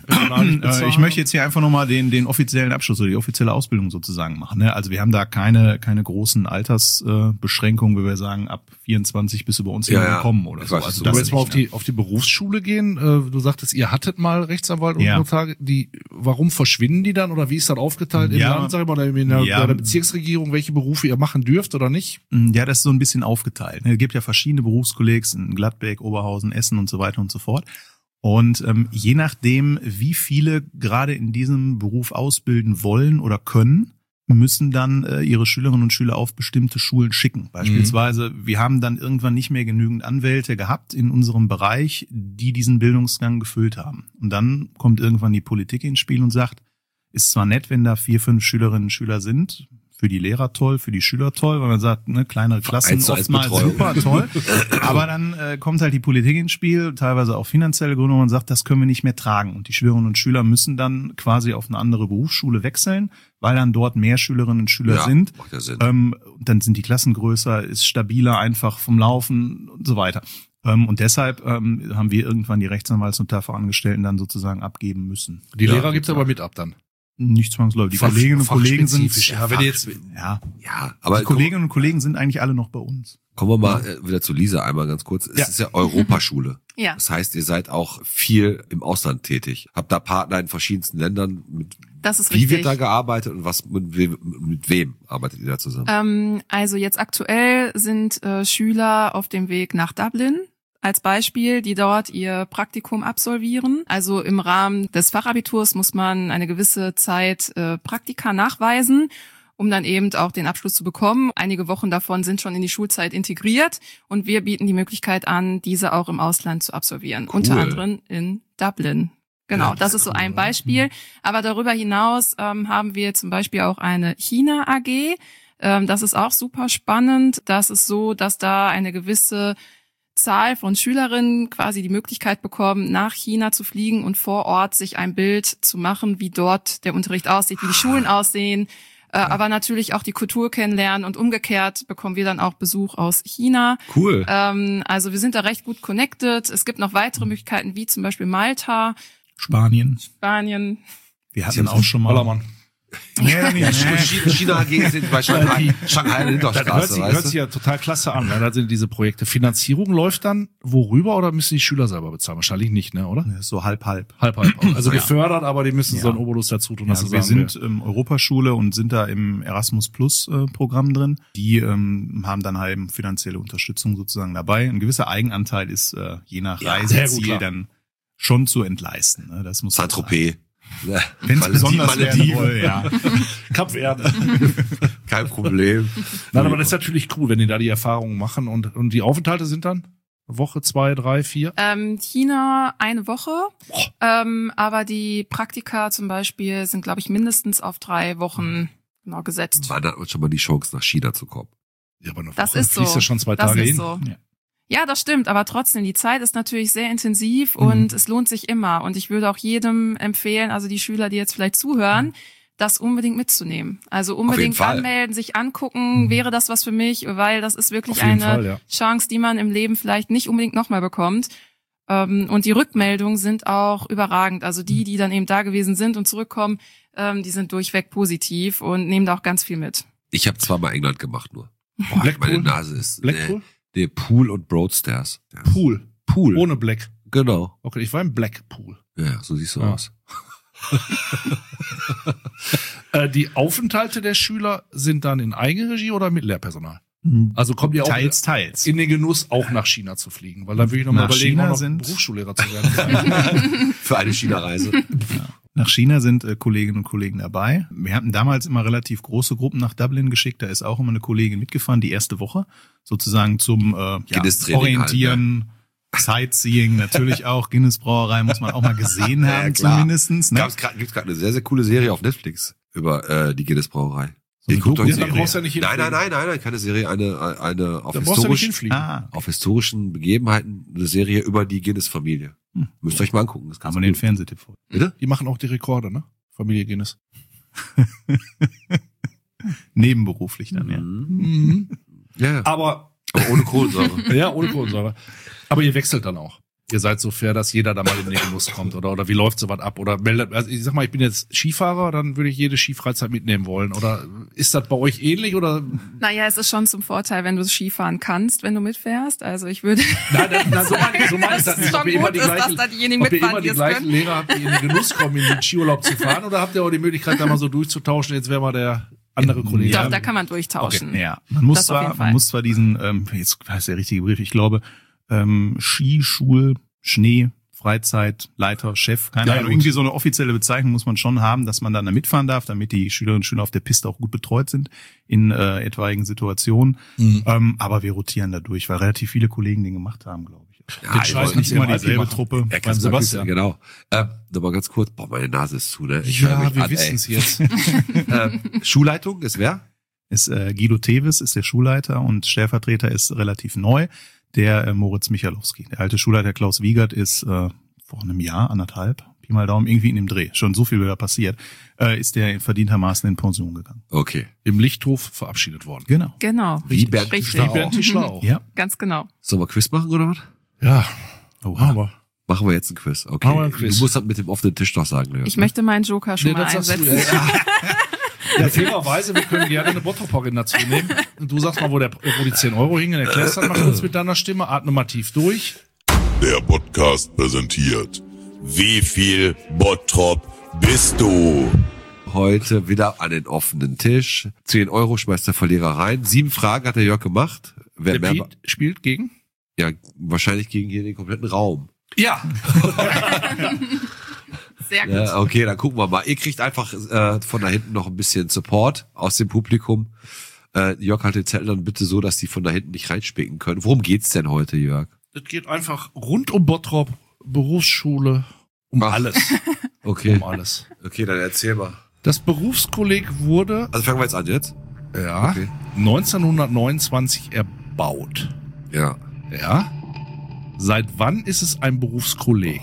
Ich möchte jetzt hier einfach nochmal den offiziellen Abschluss oder die offizielle Ausbildung sozusagen machen, ne? Also wir haben da keine großen Altersbeschränkungen, wie wir sagen, ab 24 bis über uns kommen oder so. Also das jetzt mal auf die Berufsschule gehen. Du sagtest, ihr hattet mal Rechtsanwalt und Notar. Warum verschwinden die dann oder wie ist das aufgeteilt im Land, sag ich mal, oder in der Bezirksregierung, welche Berufe ihr machen dürft oder nicht? Ja, das ist so ein bisschen aufgeteilt. Es gibt ja verschiedene Berufskollegs in Gladbeck, Oberhausen, Essen und so weiter und so fort. Und je nachdem, wie viele gerade in diesem Beruf ausbilden wollen oder können, müssen dann ihre Schülerinnen und Schüler auf bestimmte Schulen schicken. Beispielsweise, wir haben dann irgendwann nicht mehr genügend Anwälte gehabt in unserem Bereich, die diesen Bildungsgang gefüllt haben. Und dann kommt irgendwann die Politik ins Spiel und sagt, ist zwar nett, wenn da 4, 5 Schülerinnen und Schüler sind, für die Lehrer toll, für die Schüler toll, weil man sagt, ne, kleinere Klassen oftmals super toll. Aber dann kommt halt die Politik ins Spiel, teilweise auch finanzielle Gründe, wo man sagt, das können wir nicht mehr tragen. Und die Schülerinnen und Schüler müssen dann quasi auf eine andere Berufsschule wechseln, weil dann dort mehr Schülerinnen und Schüler sind. Macht ja Sinn. Dann sind die Klassen größer, ist stabiler einfach vom Laufen und so weiter. Und deshalb haben wir irgendwann die Rechtsanwalts- und Notarfachangestellten dann sozusagen abgeben müssen. Die Lehrer gibt's aber mit ab dann. Nicht zwangsläufig. Die Kolleginnen und Kollegen sind aber die Kolleginnen und Kollegen sind eigentlich alle noch bei uns. Kommen wir mal wieder zu Lisa einmal ganz kurz. Es ist ja Europaschule. Ja. Das heißt, ihr seid auch viel im Ausland tätig. Habt da Partner in verschiedensten Ländern. Das ist wie richtig. wird da gearbeitet und mit wem arbeitet ihr da zusammen? Also jetzt aktuell sind Schüler auf dem Weg nach Dublin. Als Beispiel, die dort ihr Praktikum absolvieren. Also im Rahmen des Fachabiturs muss man eine gewisse Zeit Praktika nachweisen, um dann eben auch den Abschluss zu bekommen. Einige Wochen davon sind schon in die Schulzeit integriert und wir bieten die Möglichkeit an, diese auch im Ausland zu absolvieren. Cool. Unter anderem in Dublin. Genau, ja, das ist so ein Beispiel. Aber darüber hinaus haben wir zum Beispiel auch eine China AG. Das ist auch super spannend. Das ist so, dass da eine gewisse Zahl von Schülerinnen quasi die Möglichkeit bekommen, nach China zu fliegen und vor Ort sich ein Bild zu machen, wie dort der Unterricht aussieht, wie die Schulen aussehen, aber natürlich auch die Kultur kennenlernen und umgekehrt bekommen wir dann auch Besuch aus China. Cool. Also wir sind da recht gut connected. Es gibt noch weitere Möglichkeiten, wie zum Beispiel Malta. Spanien. Wir hatten auch schon mal. China AG sind bei Shanghai in Das Hinterstraße, hört sich ja total klasse an. Ne? Da sind diese Projekte. Finanzierung läuft dann worüber oder müssen die Schüler selber bezahlen? Wahrscheinlich nicht, ne, oder? Ja, so halb. Halb. Also gefördert, aber die müssen so einen Obolus dazu tun. Ja, wir sind Europaschule und sind da im Erasmus Plus Programm drin. Die haben dann halt finanzielle Unterstützung sozusagen dabei. Ein gewisser Eigenanteil ist je nach Reiseziel dann schon zu entleisten. Ne? Das muss Saint-Tropez. Wenn es besonders werden soll, ja. Kap Verde. Kein Problem. Nein, aber das ist natürlich cool, wenn die da die Erfahrungen machen und die Aufenthalte sind dann Woche 2, 3, 4? China 1 Woche, aber die Praktika zum Beispiel sind, glaube ich, mindestens auf 3 Wochen genau gesetzt. Man hat schon mal die Chance, nach China zu kommen. Ja, aber eine Das Woche ist so. fließt ja schon 2 Das Tage ist hin. so. Ja, das stimmt, aber trotzdem, die Zeit ist natürlich sehr intensiv und es lohnt sich immer. Und ich würde auch jedem empfehlen, also die Schüler, die jetzt vielleicht zuhören, das unbedingt mitzunehmen. Also unbedingt anmelden, sich angucken, wäre das was für mich, weil das ist wirklich eine Chance, die man im Leben vielleicht nicht unbedingt nochmal bekommt. Und die Rückmeldungen sind auch überragend. Also die dann eben da gewesen sind und zurückkommen, die sind durchweg positiv und nehmen da auch ganz viel mit. Ich habe zweimal England gemacht nur. Blackpool? Meine Nase ist Blackpool? Der Pool und Broadstairs. Ja. Pool. Ohne Black. Genau. Okay, ich war im Blackpool. Ja, so siehst du aus. Die Aufenthalte der Schüler sind dann in Eigenregie oder mit Lehrpersonal? Also kommt ihr auch teils. in den Genuss, auch nach China zu fliegen? Weil dann würde ich nochmal überlegen, auch noch Berufsschullehrer zu werden. Für eine China-Reise. Ja. Nach China sind Kolleginnen und Kollegen dabei. Wir hatten damals immer relativ große Gruppen nach Dublin geschickt. Da ist auch immer eine Kollegin mitgefahren, die erste Woche. Sozusagen zum Orientieren, Sightseeing, natürlich auch. Guinness-Brauerei muss man auch mal gesehen haben, zumindestens. Ne? Gibt's gerade eine sehr, sehr coole Serie auf Netflix über die Guinness-Brauerei. Dann brauchst du ja nicht hinfliegen. Nein, keine Serie, eine auf historischen Begebenheiten, eine Serie über die Guinness-Familie. Müsst ihr euch mal angucken. Das kann man den Fernsehtipp vor. Bitte? Die machen auch die Rekorde, ne? Familie Guinness. Nebenberuflich dann, ja. Mhm. Ja. Aber ohne Kohlensäure. Ja, ohne Kohlensäure. Aber ihr wechselt dann auch. Ihr seid so fair, dass jeder da mal in den Genuss kommt, oder wie läuft sowas ab? Oder meldet, also ich sag mal, ich bin jetzt Skifahrer, dann würde ich jede Skifreizeit mitnehmen wollen. Oder ist das bei euch ähnlich, oder? Naja, es ist schon zum Vorteil, wenn du Skifahren kannst, wenn du mitfährst. Also ich würde. Nein, so meine ich das nicht. Ob ihr immer die gleichen Lehrer habt, die in den Genuss kommen, in den Skiurlaub zu fahren, oder habt ihr auch die Möglichkeit, da mal so durchzutauschen? Jetzt wäre mal der andere Kollege. Doch, da kann man durchtauschen. Okay. Ja, man muss zwar diesen, jetzt heißt der richtige Brief, ich glaube, Ski, Schul, Schnee, Freizeit, Leiter, Chef, keine Ahnung, irgendwie so eine offizielle Bezeichnung muss man schon haben, dass man dann da mitfahren darf, damit die Schülerinnen und Schüler auf der Piste auch gut betreut sind in etwaigen Situationen. Aber wir rotieren da durch, weil relativ viele Kollegen den gemacht haben, glaube ich. Ja, ich weiß nicht immer dieselbe Truppe. Ja, beim Sebastian. Genau. Nochmal ganz kurz. Boah, meine Nase ist zu, ne? Wir wissen es jetzt. Schulleitung ist wer? Ist Guido Tevis ist der Schulleiter und Stellvertreter ist relativ neu. Der Moritz Michalowski. Der alte Schulleiter Klaus Wiegert ist vor einem Jahr, 1,5, Pi mal Daumen, irgendwie in dem Dreh. Schon so viel wieder passiert. Ist der verdientermaßen in Pension gegangen. Okay. Im Lichthof verabschiedet worden. Genau. Wie Bernd Tischler auch. Ja. Ganz genau. Sollen wir Quiz machen, oder was? Ja. Aber machen wir jetzt ein Quiz. Okay. Machen wir ein Quiz. Du musst das mit dem offenen Tisch doch sagen, Leon. Ich möchte meinen Joker schon mal einsetzen. Ja, fairerweise, wir können gerne eine Bottrop-Agenda dazu nehmen. Und du sagst mal, wo die 10 Euro hingen, erklärst dann mal kurz mit deiner Stimme, atme mal tief durch. Der Podcast präsentiert. Wie viel Bottrop bist du? Heute wieder an den offenen Tisch. 10 Euro schmeißt der Verlierer rein. 7 Fragen hat der Jörg gemacht. Der Piet spielt gegen? Ja, wahrscheinlich gegen hier den kompletten Raum. Ja. Sehr gut. Ja, okay, dann gucken wir mal. Ihr kriegt einfach von da hinten noch ein bisschen Support aus dem Publikum. Jörg, halt den Zettel dann bitte so, dass die von da hinten nicht reinspicken können. Worum geht's denn heute, Jörg? Es geht einfach rund um Bottrop, Berufsschule, alles. Okay. Um alles. Okay, dann erzähl mal. Das Berufskolleg wurde... Also fangen wir jetzt an jetzt? Ja. Okay. 1929 erbaut. Ja. Ja. Seit wann ist es ein Berufskolleg?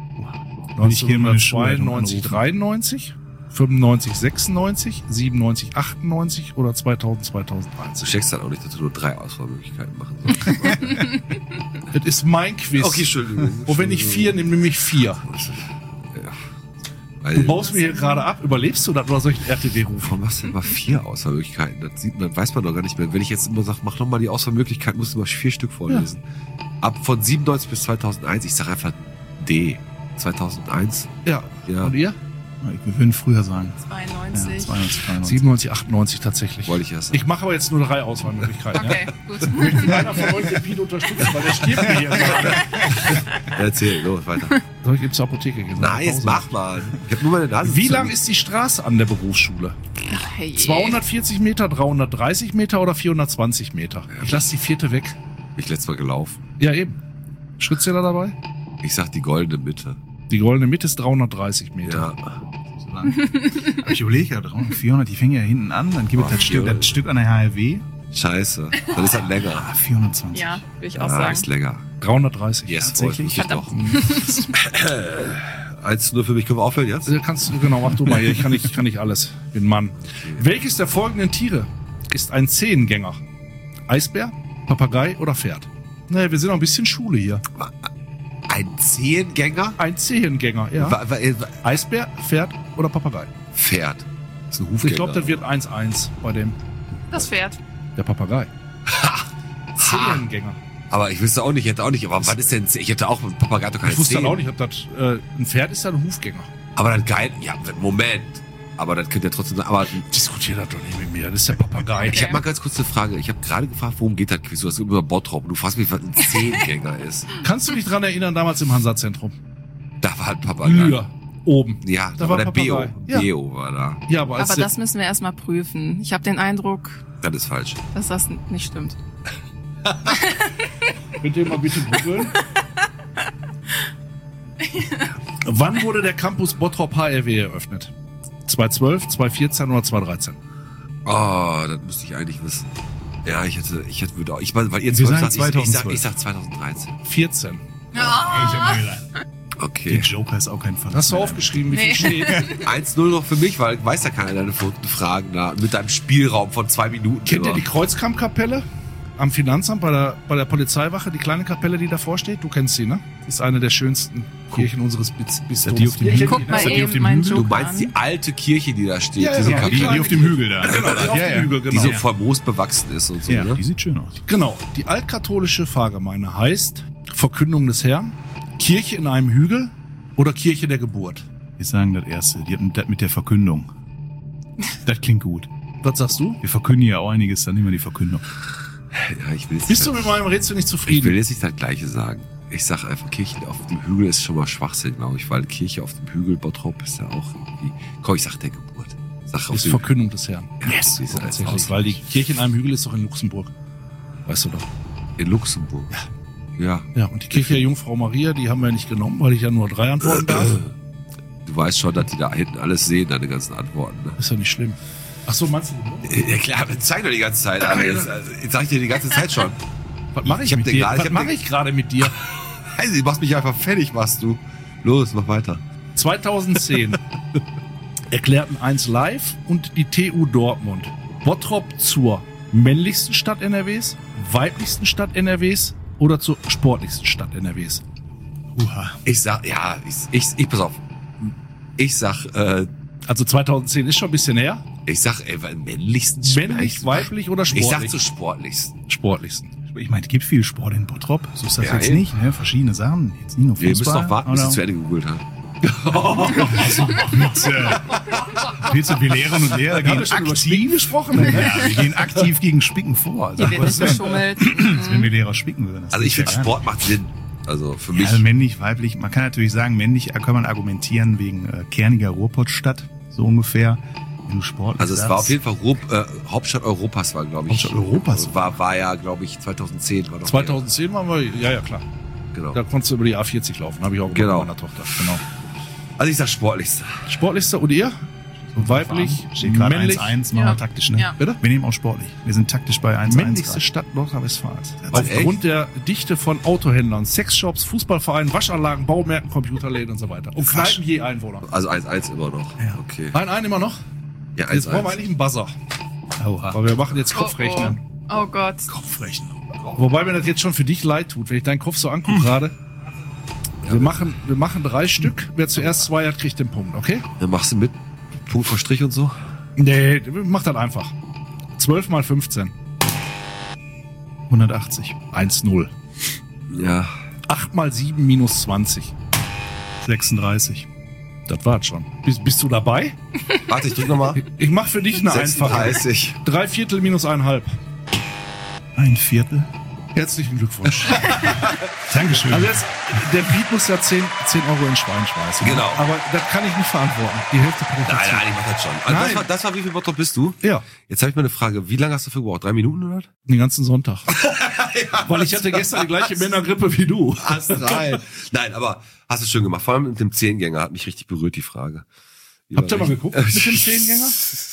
1992, 93, 95, 96, 97, 98 oder 2000, 2001? Du checkst dann auch nicht, dass du nur 3 Auswahlmöglichkeiten machen sollst. Das ist mein Quiz. Okay, Entschuldigung. Und wenn ich 4 nehme, nehme ich 4. Ja. Weil, Du baust mir hier gerade ab. Überlebst du das oder soll ich den RTW rufen? warum machst du immer 4 Auswahlmöglichkeiten? Das weiß man doch gar nicht mehr. Wenn ich jetzt immer sage, mach nochmal die Auswahlmöglichkeiten, musst du mal 4 Stück vorlesen. Ab von 97 bis 2001, ich sag einfach D. 2001. Ja. Ja. Und ihr? Wir würden früher sagen. 92. Ja, 92, 93. 97, 98 tatsächlich. Wollte ich erst sagen. Ich mache aber jetzt nur 3 Auswahlmöglichkeiten. Okay, gut. Ja? Möchte einer von euch den Piet unterstützen, weil der stirbt mir hier gerade. Erzähl, los, weiter. Soll ich eben zur Apotheke gehen? Nein, jetzt mach mal. Ich hab nur meine Nase. Wie zu. lang ist die Straße an der Berufsschule? Hey. 240 Meter, 330 Meter oder 420 Meter? Ich lasse die 4. weg. Ich letztes Mal gelaufen. Ja, eben. Schrittzähler dabei? Ich sag die goldene Mitte. Die goldene Mitte ist 330 Meter. Ja. Aber ich überlege ja, 300, 400, die fängen ja hinten an, dann gibt es das Stück an der HRW. Scheiße. Dann ist das länger. 420. Ja, will ich auch Ah, sagen. ist länger. 330. Yes, Tatsächlich? ich doch. 1-0 für mich. Können wir aufhören jetzt? Kannst du, genau, mach du mal hier. Ich kann nicht alles. Bin Mann. Welches der folgenden Tiere ist ein Zehengänger? Eisbär, Papagei oder Pferd? Naja, wir sind noch ein bisschen Schule hier. Ein Zehengänger? Ein Zehengänger, ja. Eisbär, Pferd oder Papagei? Pferd. Das ist ein Hufgänger. Ich glaube, das wird 1-1 bei dem. Das Pferd. Der Papagei. Zehengänger. Aber ich wüsste auch nicht, ich hätte auch nicht, aber was ist denn, ich hätte auch mit Papagei doch keine Ich wusste dann Zehen. auch nicht, ob das, ein Pferd ist ja ein Hufgänger. Aber dann geil, ja, Moment. Aber das könnte ja trotzdem sein, aber Diskutier das doch nicht mit mir, das ist der Papagei. ich habe mal ganz kurz eine Frage. Ich habe gerade gefragt, worum geht das Quiz? Du hast über Bottrop und du fragst mich, was ein Zehengänger ist. Kannst du dich dran erinnern, damals im Hansa-Zentrum? Da war ein Papagei. Lühr, oben. Ja, da Da war war der Beo. Papagei. Ja. Beo war da. Ja, aber als Aber das müssen wir erstmal prüfen. Ich habe den Eindruck, Das ist falsch. dass das nicht stimmt. Könnt ihr mal bitte googeln? Wann wurde der Campus Bottrop HRW eröffnet? 2012, 2014 oder 2013? Oh, das müsste ich eigentlich wissen. Ja, ich würde auch, weil ihr Wir 12 sagen sagt, ich 2012. sag 2013. 14. Ich hab mal gesagt. Der Okay. Joker ist auch kein Fall. Hast du aufgeschrieben, wie viel steht? 1-0 noch für mich, weil weiß ja keiner deine Fragen da mit deinem Spielraum von 2 Minuten. Kennt ihr immer. die Kreuzkammkapelle am Finanzamt bei der Polizeiwache, die kleine Kapelle, die davor steht? Du kennst sie, ne? Ist eine der schönsten Kirchen unseres Bistums. die auf dem Ihr Hügel? kennt Guck die, ne? mal Ist das die auf eben dem meinen Hügel? Du Joker meinst die an. alte Kirche, die da steht, Ja, diese ja, Kapelle, Die auf dem Hügel da. Genau, die auf dem Hügel, die genau. so voll Moos bewachsen ist und so. Ja, Ne? die sieht schön aus. Genau. Die altkatholische Pfarrgemeinde heißt Verkündung des Herrn, Kirche in einem Hügel oder Kirche der Geburt. Wir sagen das erste. Die hatten das mit der Verkündung. Das klingt gut. Was sagst du? Wir verkünden ja auch einiges, dann nehmen wir die Verkündung. Ja, ich will jetzt Bist du nicht, mit meinem Rätsel nicht ich will zufrieden? jetzt nicht das Gleiche sagen. Ich sag einfach, Kirche auf dem Hügel ist schon mal Schwachsinn, glaube ich, weil Kirche auf dem Hügel Bottrop ist ja auch irgendwie. Komm, ich sag der Geburt. Sag auf Ist dem Verkündung des Herrn. Yes, wie ist das Tatsächlich, weil die Kirche in einem Hügel ist doch in Luxemburg. Weißt du doch. in Luxemburg. Ja. Ja, und die Kirche der Jungfrau Maria, die haben wir nicht genommen, weil ich ja nur 3 Antworten darf. Du weißt schon, dass die da hinten alles sehen, deine ganzen Antworten. Ne? Ist ja nicht schlimm. Ach so, meinst du? Ja klar, zeig doch die ganze Zeit. Aber jetzt sag ich dir die ganze Zeit schon. Was mache ich, hab mit den dir? gerade- Was mache ich gerade mit dir? Also, du machst mich einfach fertig, machst du. Los, mach weiter. 2010 erklärten 1 Live und die TU Dortmund Bottrop zur männlichsten Stadt NRWs, weiblichsten Stadt NRWs oder zur sportlichsten Stadt NRWs. Ich sag, ja, ich pass auf. Ich sag, Also 2010 ist schon ein bisschen her. männlichsten. Männlich, weiblich oder Ich sportlich? sag zu sportlichsten. Sportlichsten. Ich meine, es gibt viel Sport in Bottrop. So ist das Ja, jetzt eben. nicht. Ne? Verschiedene Sachen. Jetzt nicht nur Wir müssen Fußball. noch warten, bis oder? sie zu Ende gegoogelt haben. Willst du, wir Lehrerinnen und Lehrer Haben wir gehen schon über aktiv, Spicken gesprochen? ja, wir gehen aktiv gegen Spicken vor. Also, Hier wird nicht geschummelt. wenn wir Lehrer spicken würden. Das Also ich ist finde, ja- Sport macht Sinn. Also für mich. Also männlich, weiblich. Man kann natürlich sagen, männlich kann man argumentieren wegen kerniger Ruhrpottstadt, so ungefähr. Wenn du Sport Also es war auf jeden Fall Hauptstadt Europas war, glaube ich. Hauptstadt Europas. War ja, glaube ich, 2010 war doch. 2010 waren wir, ja klar. Genau. Da konntest du über die A40 laufen, habe ich auch gemacht Genau. mit meiner Tochter. Genau. Also ich sag sportlichste. Sportlichste und ihr? Weiblich, Steht gerade männlich, 1-1, machen Ja. wir taktisch, ne? Ja. Bitte? Wir nehmen auch sportlich. Wir sind taktisch bei 1-1. männlichste gerade. Stadt Nordrhein-Westfalens. Was, Aufgrund der Dichte von Autohändlern, Sexshops, Fußballvereinen, Waschanlagen, Baumärkten, Computerläden und so weiter. Und Kneipen je Einwohner. Also 1-1 immer noch. Ja. Okay. Ein immer noch? Ja, Jetzt brauchen wir 1-1. eigentlich einen Buzzer. Oha. Weil wir machen jetzt Kopfrechnen. Oh Gott. Kopfrechnen. Wobei mir das jetzt schon für dich leid tut, wenn ich deinen Kopf so angucke gerade. Wir machen 3 Stück. Wer zuerst 2 hat, kriegt den Punkt, okay? Dann machst du mit Punkt vor Strich und so? Nee, mach das einfach. 12 mal 15. 180. 1-0. Ja. 8 mal 7 minus 20. 36. Das war's schon. Bist du dabei? Warte, ich drück nochmal. Ich mach für dich eine einfache. 36. 3/4 minus 1,5. 1/4. Herzlichen Glückwunsch. Dankeschön. Also jetzt, der Piet muss ja 10 Euro in Schwein schmeißen. Genau. Aber das kann ich nicht verantworten. Die Hälfte kann ich Nein, dazu. ich mach das schon. Also Nein. das war wie viel Bottrop bist du? Ja, Jetzt habe ich mal eine Frage. Wie lange hast du dafür gebraucht? 3 Minuten oder? den ganzen Sonntag. Weil ich hatte gestern die gleiche Männergrippe wie du. Hast rein. Nein, aber hast du schön gemacht. Vor allem mit dem 10-Gänger hat mich richtig berührt, die Frage. Habt ihr mal geguckt mit dem 10-Gänger?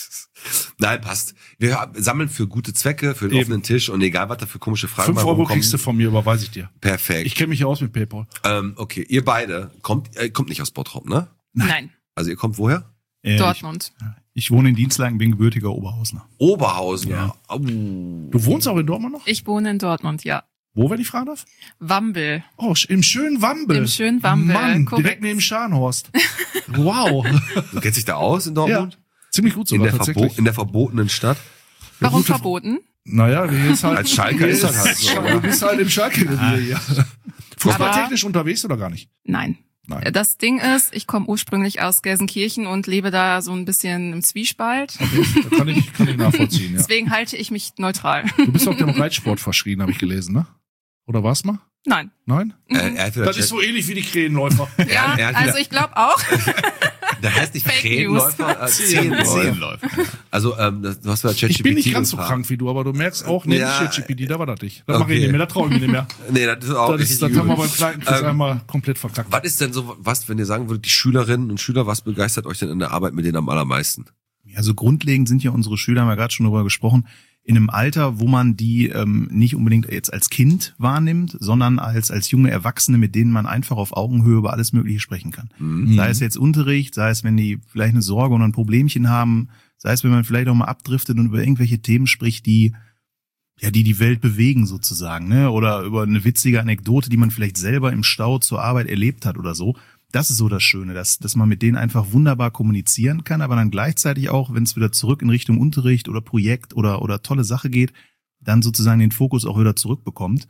Nein, passt. Wir sammeln für gute Zwecke, für den offenen Tisch und egal, was da für komische Fragen 5 bei Euro rumkommen. kriegst du von mir, überweise ich dir. Perfekt. Ich kenne mich ja aus mit PayPal. Okay, ihr beide kommt nicht aus Bottrop, ne? Nein, Also ihr kommt woher? Dortmund. Ich wohne in Dienstlaken, bin gebürtiger Oberhausener. Oberhausen. Ja. Oh. Du wohnst auch in Dortmund noch? Ich wohne in Dortmund, ja. Wo, wenn ich fragen darf? Wambel. Oh, im schönen Wambel. Im schönen Wambel, Mann, korrekt. direkt neben Scharnhorst. Wow. Du kennst dich da aus in Dortmund? Ziemlich gut In sogar der, tatsächlich. in der verbotenen Stadt? Warum gute- verboten? Naja, hier ist halt, Als Schalker ist das halt so. Du bist halt im Schalke-Revier, ja. Fußballtechnisch unterwegs oder gar nicht? Nein. Nein. Das Ding ist, ich komme ursprünglich aus Gelsenkirchen und lebe da so ein bisschen im Zwiespalt. Das kann ich nachvollziehen, ja. Deswegen halte ich mich neutral. Du bist auch dem Reitsport verschrien, habe ich gelesen, ne? Oder war's mal? Nein. Nein? Er hat wieder Das ist so ähnlich wie die Krähenläufer. Ja, er hat also wieder- ich glaube auch. Der heißt nicht Fake Krähenläufer, Zehnläufer. Also, du hast ja ChatGPT Ich bin nicht ganz so gefragt. krank wie du, aber du merkst auch, nee, Ja. nicht ChatGPT, da war das nicht. Das Okay. mache ich nicht mehr, da traue ich mich nicht mehr. Nee, das ist auch Das haben wir beim kleinen Quiz einmal komplett verkackt. Was ist denn so, wenn ihr sagen würdet, die Schülerinnen und Schüler, was begeistert euch denn in der Arbeit mit denen am allermeisten? Also grundlegend sind ja unsere Schüler, haben wir gerade schon darüber gesprochen, in einem Alter, wo man die nicht unbedingt jetzt als Kind wahrnimmt, sondern als junge Erwachsene, mit denen man einfach auf Augenhöhe über alles Mögliche sprechen kann. Sei es jetzt Unterricht, sei es, wenn die vielleicht eine Sorge oder ein Problemchen haben, sei es, wenn man vielleicht auch mal abdriftet und über irgendwelche Themen spricht, die die Welt bewegen sozusagen, ne? Oder über eine witzige Anekdote, die man vielleicht selber im Stau zur Arbeit erlebt hat oder so. Das ist so das Schöne, dass man mit denen einfach wunderbar kommunizieren kann, aber dann gleichzeitig auch, wenn es wieder zurück in Richtung Unterricht oder Projekt oder tolle Sache geht, dann sozusagen den Fokus auch wieder zurückbekommt.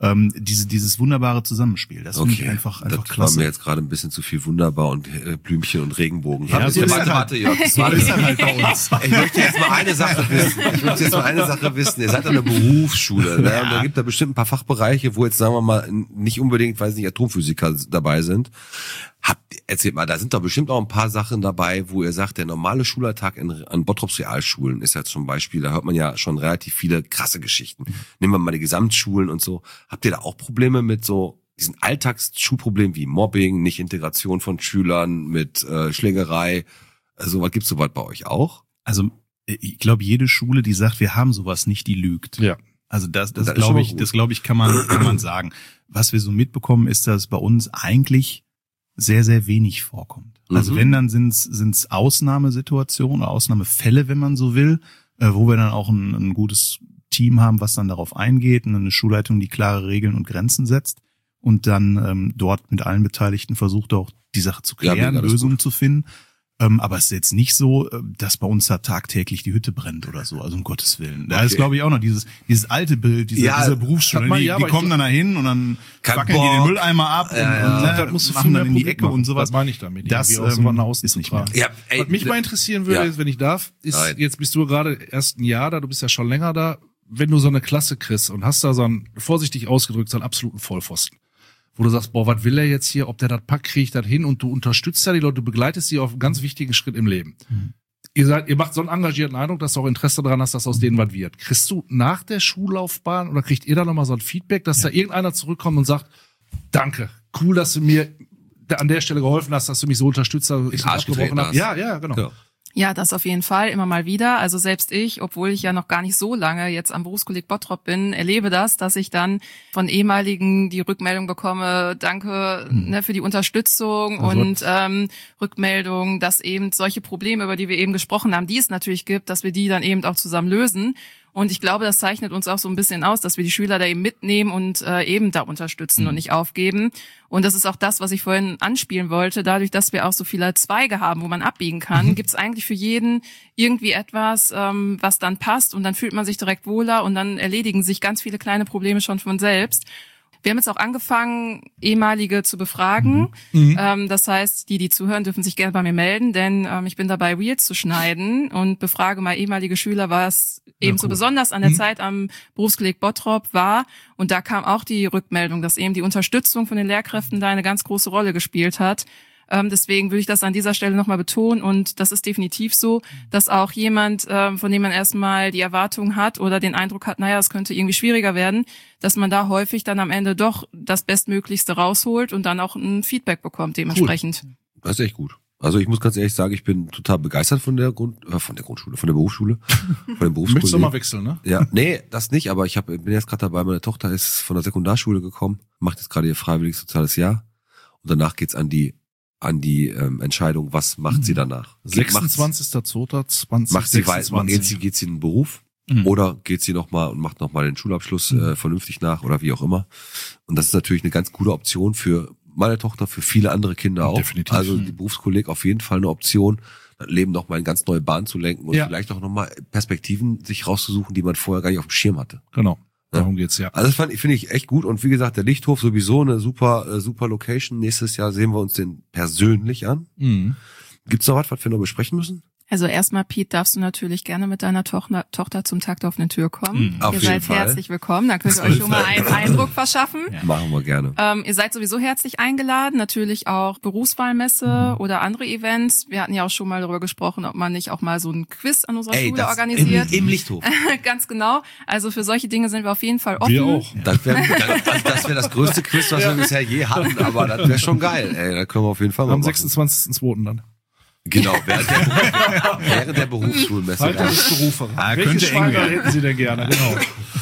Dieses wunderbare Zusammenspiel, das finde ich einfach das war klasse. mir jetzt gerade ein bisschen zu viel wunderbar und Blümchen und Regenbogen. Ja, so ist das halt. Jörg, das So war ist das halt bei uns. Ich möchte jetzt mal eine Sache wissen. Ihr seid an der Berufsschule. Ne? Und da gibt da bestimmt ein paar Fachbereiche, wo jetzt, sagen wir mal, nicht unbedingt, weiß nicht, Atomphysiker dabei sind. Erzählt mal, da sind doch bestimmt auch ein paar Sachen dabei, wo ihr sagt, der normale Schulalltag an Bottrops Realschulen ist ja zum Beispiel, da hört man ja schon relativ viele krasse Geschichten. Nehmen wir mal die Gesamtschulen und so. Habt ihr da auch Probleme mit so diesen Alltagsschulproblemen wie Mobbing, Nicht-Integration von Schülern, mit Schlägerei? Also was gibt's sowas bei euch auch? Also ich glaube, jede Schule, die sagt, wir haben sowas nicht, die lügt. Ja. Also das Das ist glaube schon ich, mal gut. kann man sagen. Was wir so mitbekommen, ist, dass bei uns eigentlich sehr, sehr wenig vorkommt. Also wenn, dann sind's Ausnahmesituationen, Ausnahmefälle, wenn man so will, wo wir dann auch ein gutes Team haben, was dann darauf eingeht und eine Schulleitung, die klare Regeln und Grenzen setzt und dann dort mit allen Beteiligten versucht auch die Sache zu Ja, klären, mega, das ist Lösungen zu finden. Aber es ist jetzt nicht so, dass bei uns da tagtäglich die Hütte brennt oder so, also um Gottes Willen. Da Okay. ist, glaube ich, auch noch dieses alte Bild dieser Berufsschule. hat man- Die, ja, die aber kommen ich- dann dahin und dann Kein wackeln die den Bock. Mülleimer ab und Das musst du machen viel mehr dann in die publik Ecke und machen. sowas. Das meine ich damit. Das irgendwie auch so was nach außen ist zu nicht mehr. tragen. Ja, ey, Was mich mal interessieren würde, ja. ist, wenn ich darf, ist, Nein. jetzt bist du gerade erst ein Jahr da, du bist ja schon länger da, wenn du so eine Klasse kriegst und hast da so einen, vorsichtig ausgedrückt, so einen absoluten Vollpfosten, wo du sagst, boah, was will er jetzt hier, ob der das packt, kriegt das hin und du unterstützt ja die Leute, du begleitest sie auf einen ganz wichtigen Schritt im Leben. Ihr macht so einen engagierten Eindruck, dass du auch Interesse daran hast, dass aus denen was wird. Kriegst du nach der Schullaufbahn oder kriegt ihr da nochmal so ein Feedback, dass da irgendeiner zurückkommt und sagt, danke, cool, dass du mir an der Stelle geholfen hast, dass du mich so unterstützt hast, dass ich Arsch getreten hast. Ja, genau. Ja. Ja, das auf jeden Fall, immer mal wieder. Also selbst ich, obwohl ich ja noch gar nicht so lange jetzt am Berufskolleg Bottrop bin, erlebe das, dass ich dann von ehemaligen die Rückmeldung bekomme, danke für die Unterstützung Also und Rückmeldung, dass eben solche Probleme, über die wir eben gesprochen haben, die es natürlich gibt, dass wir die dann eben auch zusammen lösen. Und ich glaube, das zeichnet uns auch so ein bisschen aus, dass wir die Schüler da eben mitnehmen und eben da unterstützen und nicht aufgeben. Und das ist auch das, was ich vorhin anspielen wollte. Dadurch, dass wir auch so viele Zweige haben, wo man abbiegen kann, gibt's eigentlich für jeden irgendwie etwas, was dann passt. Und dann fühlt man sich direkt wohler und dann erledigen sich ganz viele kleine Probleme schon von selbst. Wir haben jetzt auch angefangen, ehemalige zu befragen. Das heißt, die zuhören, dürfen sich gerne bei mir melden, denn ich bin dabei, Reels zu schneiden und befrage mal ehemalige Schüler, was eben so besonders an der Zeit am Berufskolleg Bottrop war. Und da kam auch die Rückmeldung, dass eben die Unterstützung von den Lehrkräften da eine ganz große Rolle gespielt hat. Deswegen würde ich das an dieser Stelle nochmal betonen und das ist definitiv so, dass auch jemand, von dem man erstmal die Erwartung hat oder den Eindruck hat, naja, es könnte irgendwie schwieriger werden, dass man da häufig dann am Ende doch das Bestmöglichste rausholt und dann auch ein Feedback bekommt dementsprechend. Cool. Das ist echt gut. Also ich muss ganz ehrlich sagen, ich bin total begeistert von der Berufsschule, von dem Berufskolleg. Möchtest du mal wechseln, ne? Ja, nee, das nicht, aber bin jetzt gerade dabei, meine Tochter ist von der Sekundarschule gekommen, macht jetzt gerade ihr freiwilliges soziales Jahr und danach geht's an die Entscheidung, was macht sie danach? 26.02.2026. Geht sie in den Beruf oder geht sie nochmal und macht nochmal den Schulabschluss vernünftig nach oder wie auch immer? Und das ist natürlich eine ganz gute Option für meine Tochter, für viele andere Kinder auch. Definitiv. Also die Berufskolleg auf jeden Fall eine Option, das Leben nochmal in ganz neue Bahnen zu lenken und vielleicht auch nochmal Perspektiven sich rauszusuchen, die man vorher gar nicht auf dem Schirm hatte. Genau. Darum geht's ja. Also das finde ich echt gut und wie gesagt, der Lichthof sowieso eine super Location. Nächstes Jahr sehen wir uns den persönlich an. Gibt's noch was wir noch besprechen müssen? Also erstmal, Pete, darfst du natürlich gerne mit deiner Tochter zum Tag der offenen Tür kommen. Auf Ihr jeden seid Fall. herzlich willkommen, dann könnt ihr euch schon mal einen Eindruck verschaffen. Ja. Machen wir gerne. Ihr seid sowieso herzlich eingeladen, natürlich auch Berufswahlmesse oder andere Events. Wir hatten ja auch schon mal darüber gesprochen, ob man nicht auch mal so ein Quiz an unserer Schule organisiert. Im Lichthof. Ganz genau. Also für solche Dinge sind wir auf jeden Fall offen. Wir auch. Das wäre das größte Quiz, was wir bisher je hatten, aber das wäre schon geil. Ey, da können wir auf jeden Fall mal Am machen. 26.02. dann. Genau, während der Berufsschulmesse. Haltungsberufe. Könnte Welche eng Schwager werden. hätten Sie denn gerne? Genau.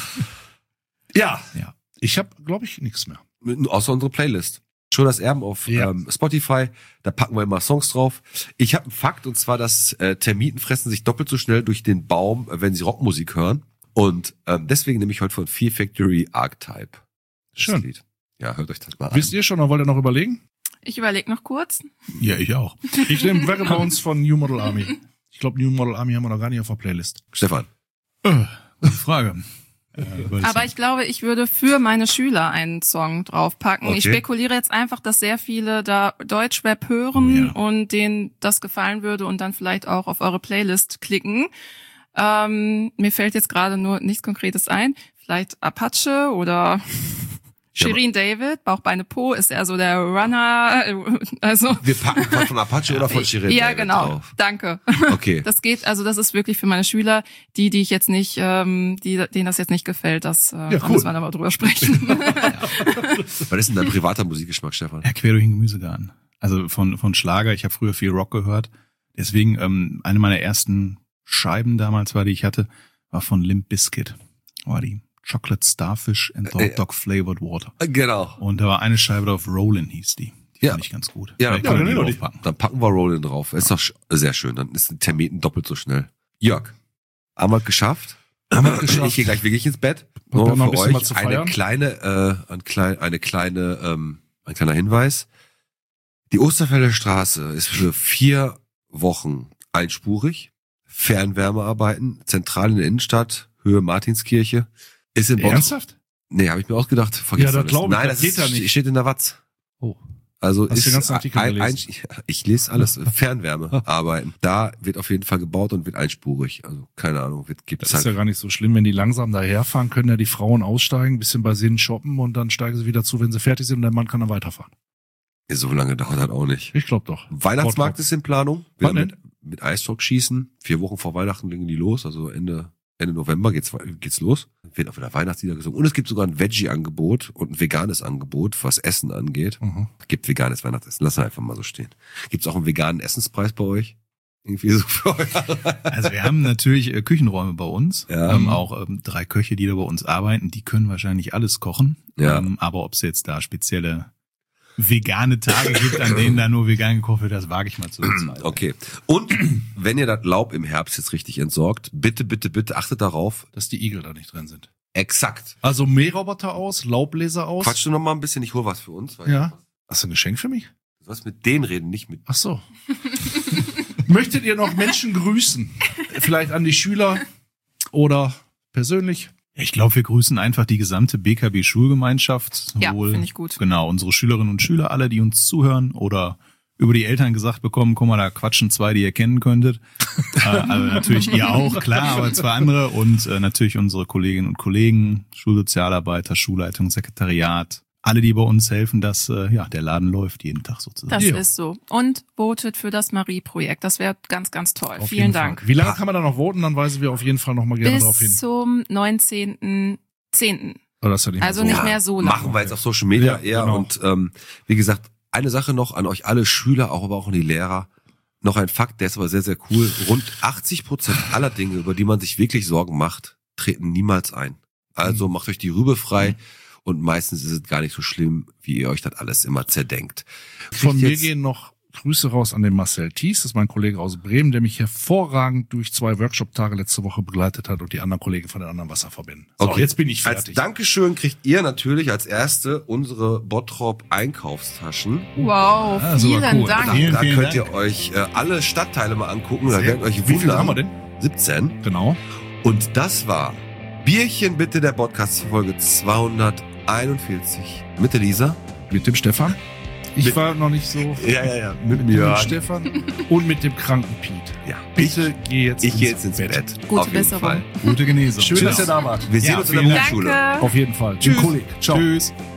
Ja. Ich habe, glaube ich, nichts mehr. Außer unsere Playlist. Schon das Erben auf Spotify, da packen wir immer Songs drauf. Ich habe einen Fakt, und zwar, dass Termiten fressen sich doppelt so schnell durch den Baum, wenn sie Rockmusik hören. Und deswegen nehme ich heute von Fear Factory Archetype. Schön. Lied. Ja, hört euch das mal an. Wisst ihr schon, oder wollt ihr noch überlegen? Ich überlege noch kurz. Ja, ich auch. Ich nehme Vagabonds von New Model Army. Ich glaube, New Model Army haben wir noch gar nicht auf der Playlist. Stefan. Gute Frage. Aber ich glaube, ich würde für meine Schüler einen Song draufpacken. Okay. Ich spekuliere jetzt einfach, dass sehr viele da Deutschrap hören und denen das gefallen würde und dann vielleicht auch auf eure Playlist klicken. Mir fällt jetzt gerade nur nichts Konkretes ein. Vielleicht Apache oder Shirin David, Bauch, Beine, Po, ist er so der Runner, also. Wir packen von Apache oder von Shirin Ja, David genau. drauf. Danke. Okay. Das geht, also das ist wirklich für meine Schüler, die ich jetzt nicht, denen das jetzt nicht gefällt, da müssen wir aber drüber sprechen. Was ist denn dein privater Musikgeschmack, Stefan? Ja, quer durch den Gemüsegarten. Also von Schlager, ich habe früher viel Rock gehört. Deswegen, eine meiner ersten Scheiben damals die ich hatte, war von Limp Bizkit. War die Chocolate Starfish and Hot Dog Flavored Water. Genau. Und da war eine Scheibe drauf, Rollin' hieß die. Die fand ich ganz gut. Ja, Vielleicht können wir die genau, draufpacken. Dann packen wir Rollin drauf. Ist doch sehr schön. Dann ist ein Termiten doppelt so schnell. Jörg, haben wir es geschafft? Ich gehe gleich wirklich ins Bett. Nur noch ein für bisschen was euch zu ein kleiner Hinweis. Die Osterfelder Straße ist für 4 Wochen einspurig. Fernwärmearbeiten, zentral in der Innenstadt, Höhe Martinskirche. Ist in Bottrop. Ernsthaft? Nee, habe ich mir ausgedacht. Vergiss Ja, das alles. glaube ich, Nein, das geht da nicht. steht in der Watz. Oh. Also Hast du ist den ganzen Artikel gelesen? ich lese alles. Fernwärmearbeiten. Da wird auf jeden Fall gebaut und wird einspurig. Also keine Ahnung, gibt Das es ist ja gar nicht so schlimm, wenn die langsam daherfahren, können ja die Frauen aussteigen, ein bisschen bei Sinnen shoppen und dann steigen sie wieder zu, wenn sie fertig sind und der Mann kann dann weiterfahren. So lange dauert das auch nicht. Ich glaube doch. Weihnachtsmarkt ist in Planung. Was Wieder denn? mit Eisstock schießen. 4 Wochen vor Weihnachten legen die los. Also Ende November geht's los. Wird auch wieder Weihnachtslieder gesungen. Und es gibt sogar ein Veggie-Angebot und ein veganes Angebot, was Essen angeht. Gibt veganes Weihnachtsessen. Lass einfach mal so stehen. Gibt's auch einen veganen Essenspreis bei euch? Irgendwie so für euch? Also wir haben natürlich Küchenräume bei uns. Ja. Auch 3 Köche, die da bei uns arbeiten. Die können wahrscheinlich alles kochen. Ja. Aber ob es jetzt da spezielle vegane Tage gibt, an denen da nur vegan gekocht wird, das wage ich mal zu bezweifeln. Okay. Und wenn ihr das Laub im Herbst jetzt richtig entsorgt, bitte, bitte, bitte achtet darauf. Dass die Igel da nicht drin sind. Exakt. Also Mähroboter aus, Laubbläser aus. Quatsch du noch mal ein bisschen, ich hol was für uns. Weil Ja. Hast du ein Geschenk für mich? Du sollst mit denen reden, nicht mit... Ach so. Möchtet ihr noch Menschen grüßen? Vielleicht an die Schüler oder persönlich? Ich glaube, wir grüßen einfach die gesamte BKB-Schulgemeinschaft. Ja, finde ich gut. Genau, unsere Schülerinnen und Schüler, alle, die uns zuhören oder über die Eltern gesagt bekommen, guck mal, da quatschen 2, die ihr kennen könntet. Also natürlich ihr auch, klar, aber 2 andere. Und natürlich unsere Kolleginnen und Kollegen, Schulsozialarbeiter, Schulleitung, Sekretariat. Alle, die bei uns helfen, dass der Laden läuft jeden Tag sozusagen. Das ist so. Und votet für das Marie-Projekt. Das wäre ganz, ganz toll. Auf Vielen jeden Dank. Fall. Wie lange kann man da noch voten? Dann weisen wir auf jeden Fall noch mal gerne darauf hin. Bis zum 19.10. Oh, das ist ja nicht mehr Also so. nicht mehr so lange. Machen wir jetzt auf Social Media Ja, eher. genau. Und wie gesagt, eine Sache noch an euch alle Schüler, aber auch an die Lehrer. Noch ein Fakt, der ist aber sehr, sehr cool. Rund 80% aller Dinge, über die man sich wirklich Sorgen macht, treten niemals ein. Also macht euch die Rübe frei. Und meistens ist es gar nicht so schlimm, wie ihr euch das alles immer zerdenkt. Von Kriegt mir jetzt- gehen noch Grüße raus an den Marcel Thies, das ist mein Kollege aus Bremen, der mich hervorragend durch 2 Workshop-Tage letzte Woche begleitet hat und die anderen Kollegen von den anderen Wasserverbänden. So, Okay. jetzt bin ich Als fertig. Dankeschön kriegt ihr natürlich als Erste unsere Bottrop Einkaufstaschen. Wow, Ja, super vielen cool. Dank. Da, Vielen, da vielen könnt Dank. ihr euch alle Stadtteile mal angucken. Da Sehr werdet gut. euch Wie viel wundern. haben wir denn? 17. Genau. Und das war Bierchen bitte, der Podcast-Folge 241. Mit der Lisa. Mit dem Stefan. Ich Mit- war noch nicht so Ja. Mit mit dem Stefan und mit dem kranken Piet. Ja. Bitte geh jetzt Ich gehe jetzt ins Bett. Gute Auf jeden Besserung. Fall. Gute Genesung. Schön, dass ihr da wart. Wir sehen Ja, uns in der vielen Dank. Hochschule. Danke. Auf jeden Fall. Tschüss. Kolleg. Ciao. Tschüss.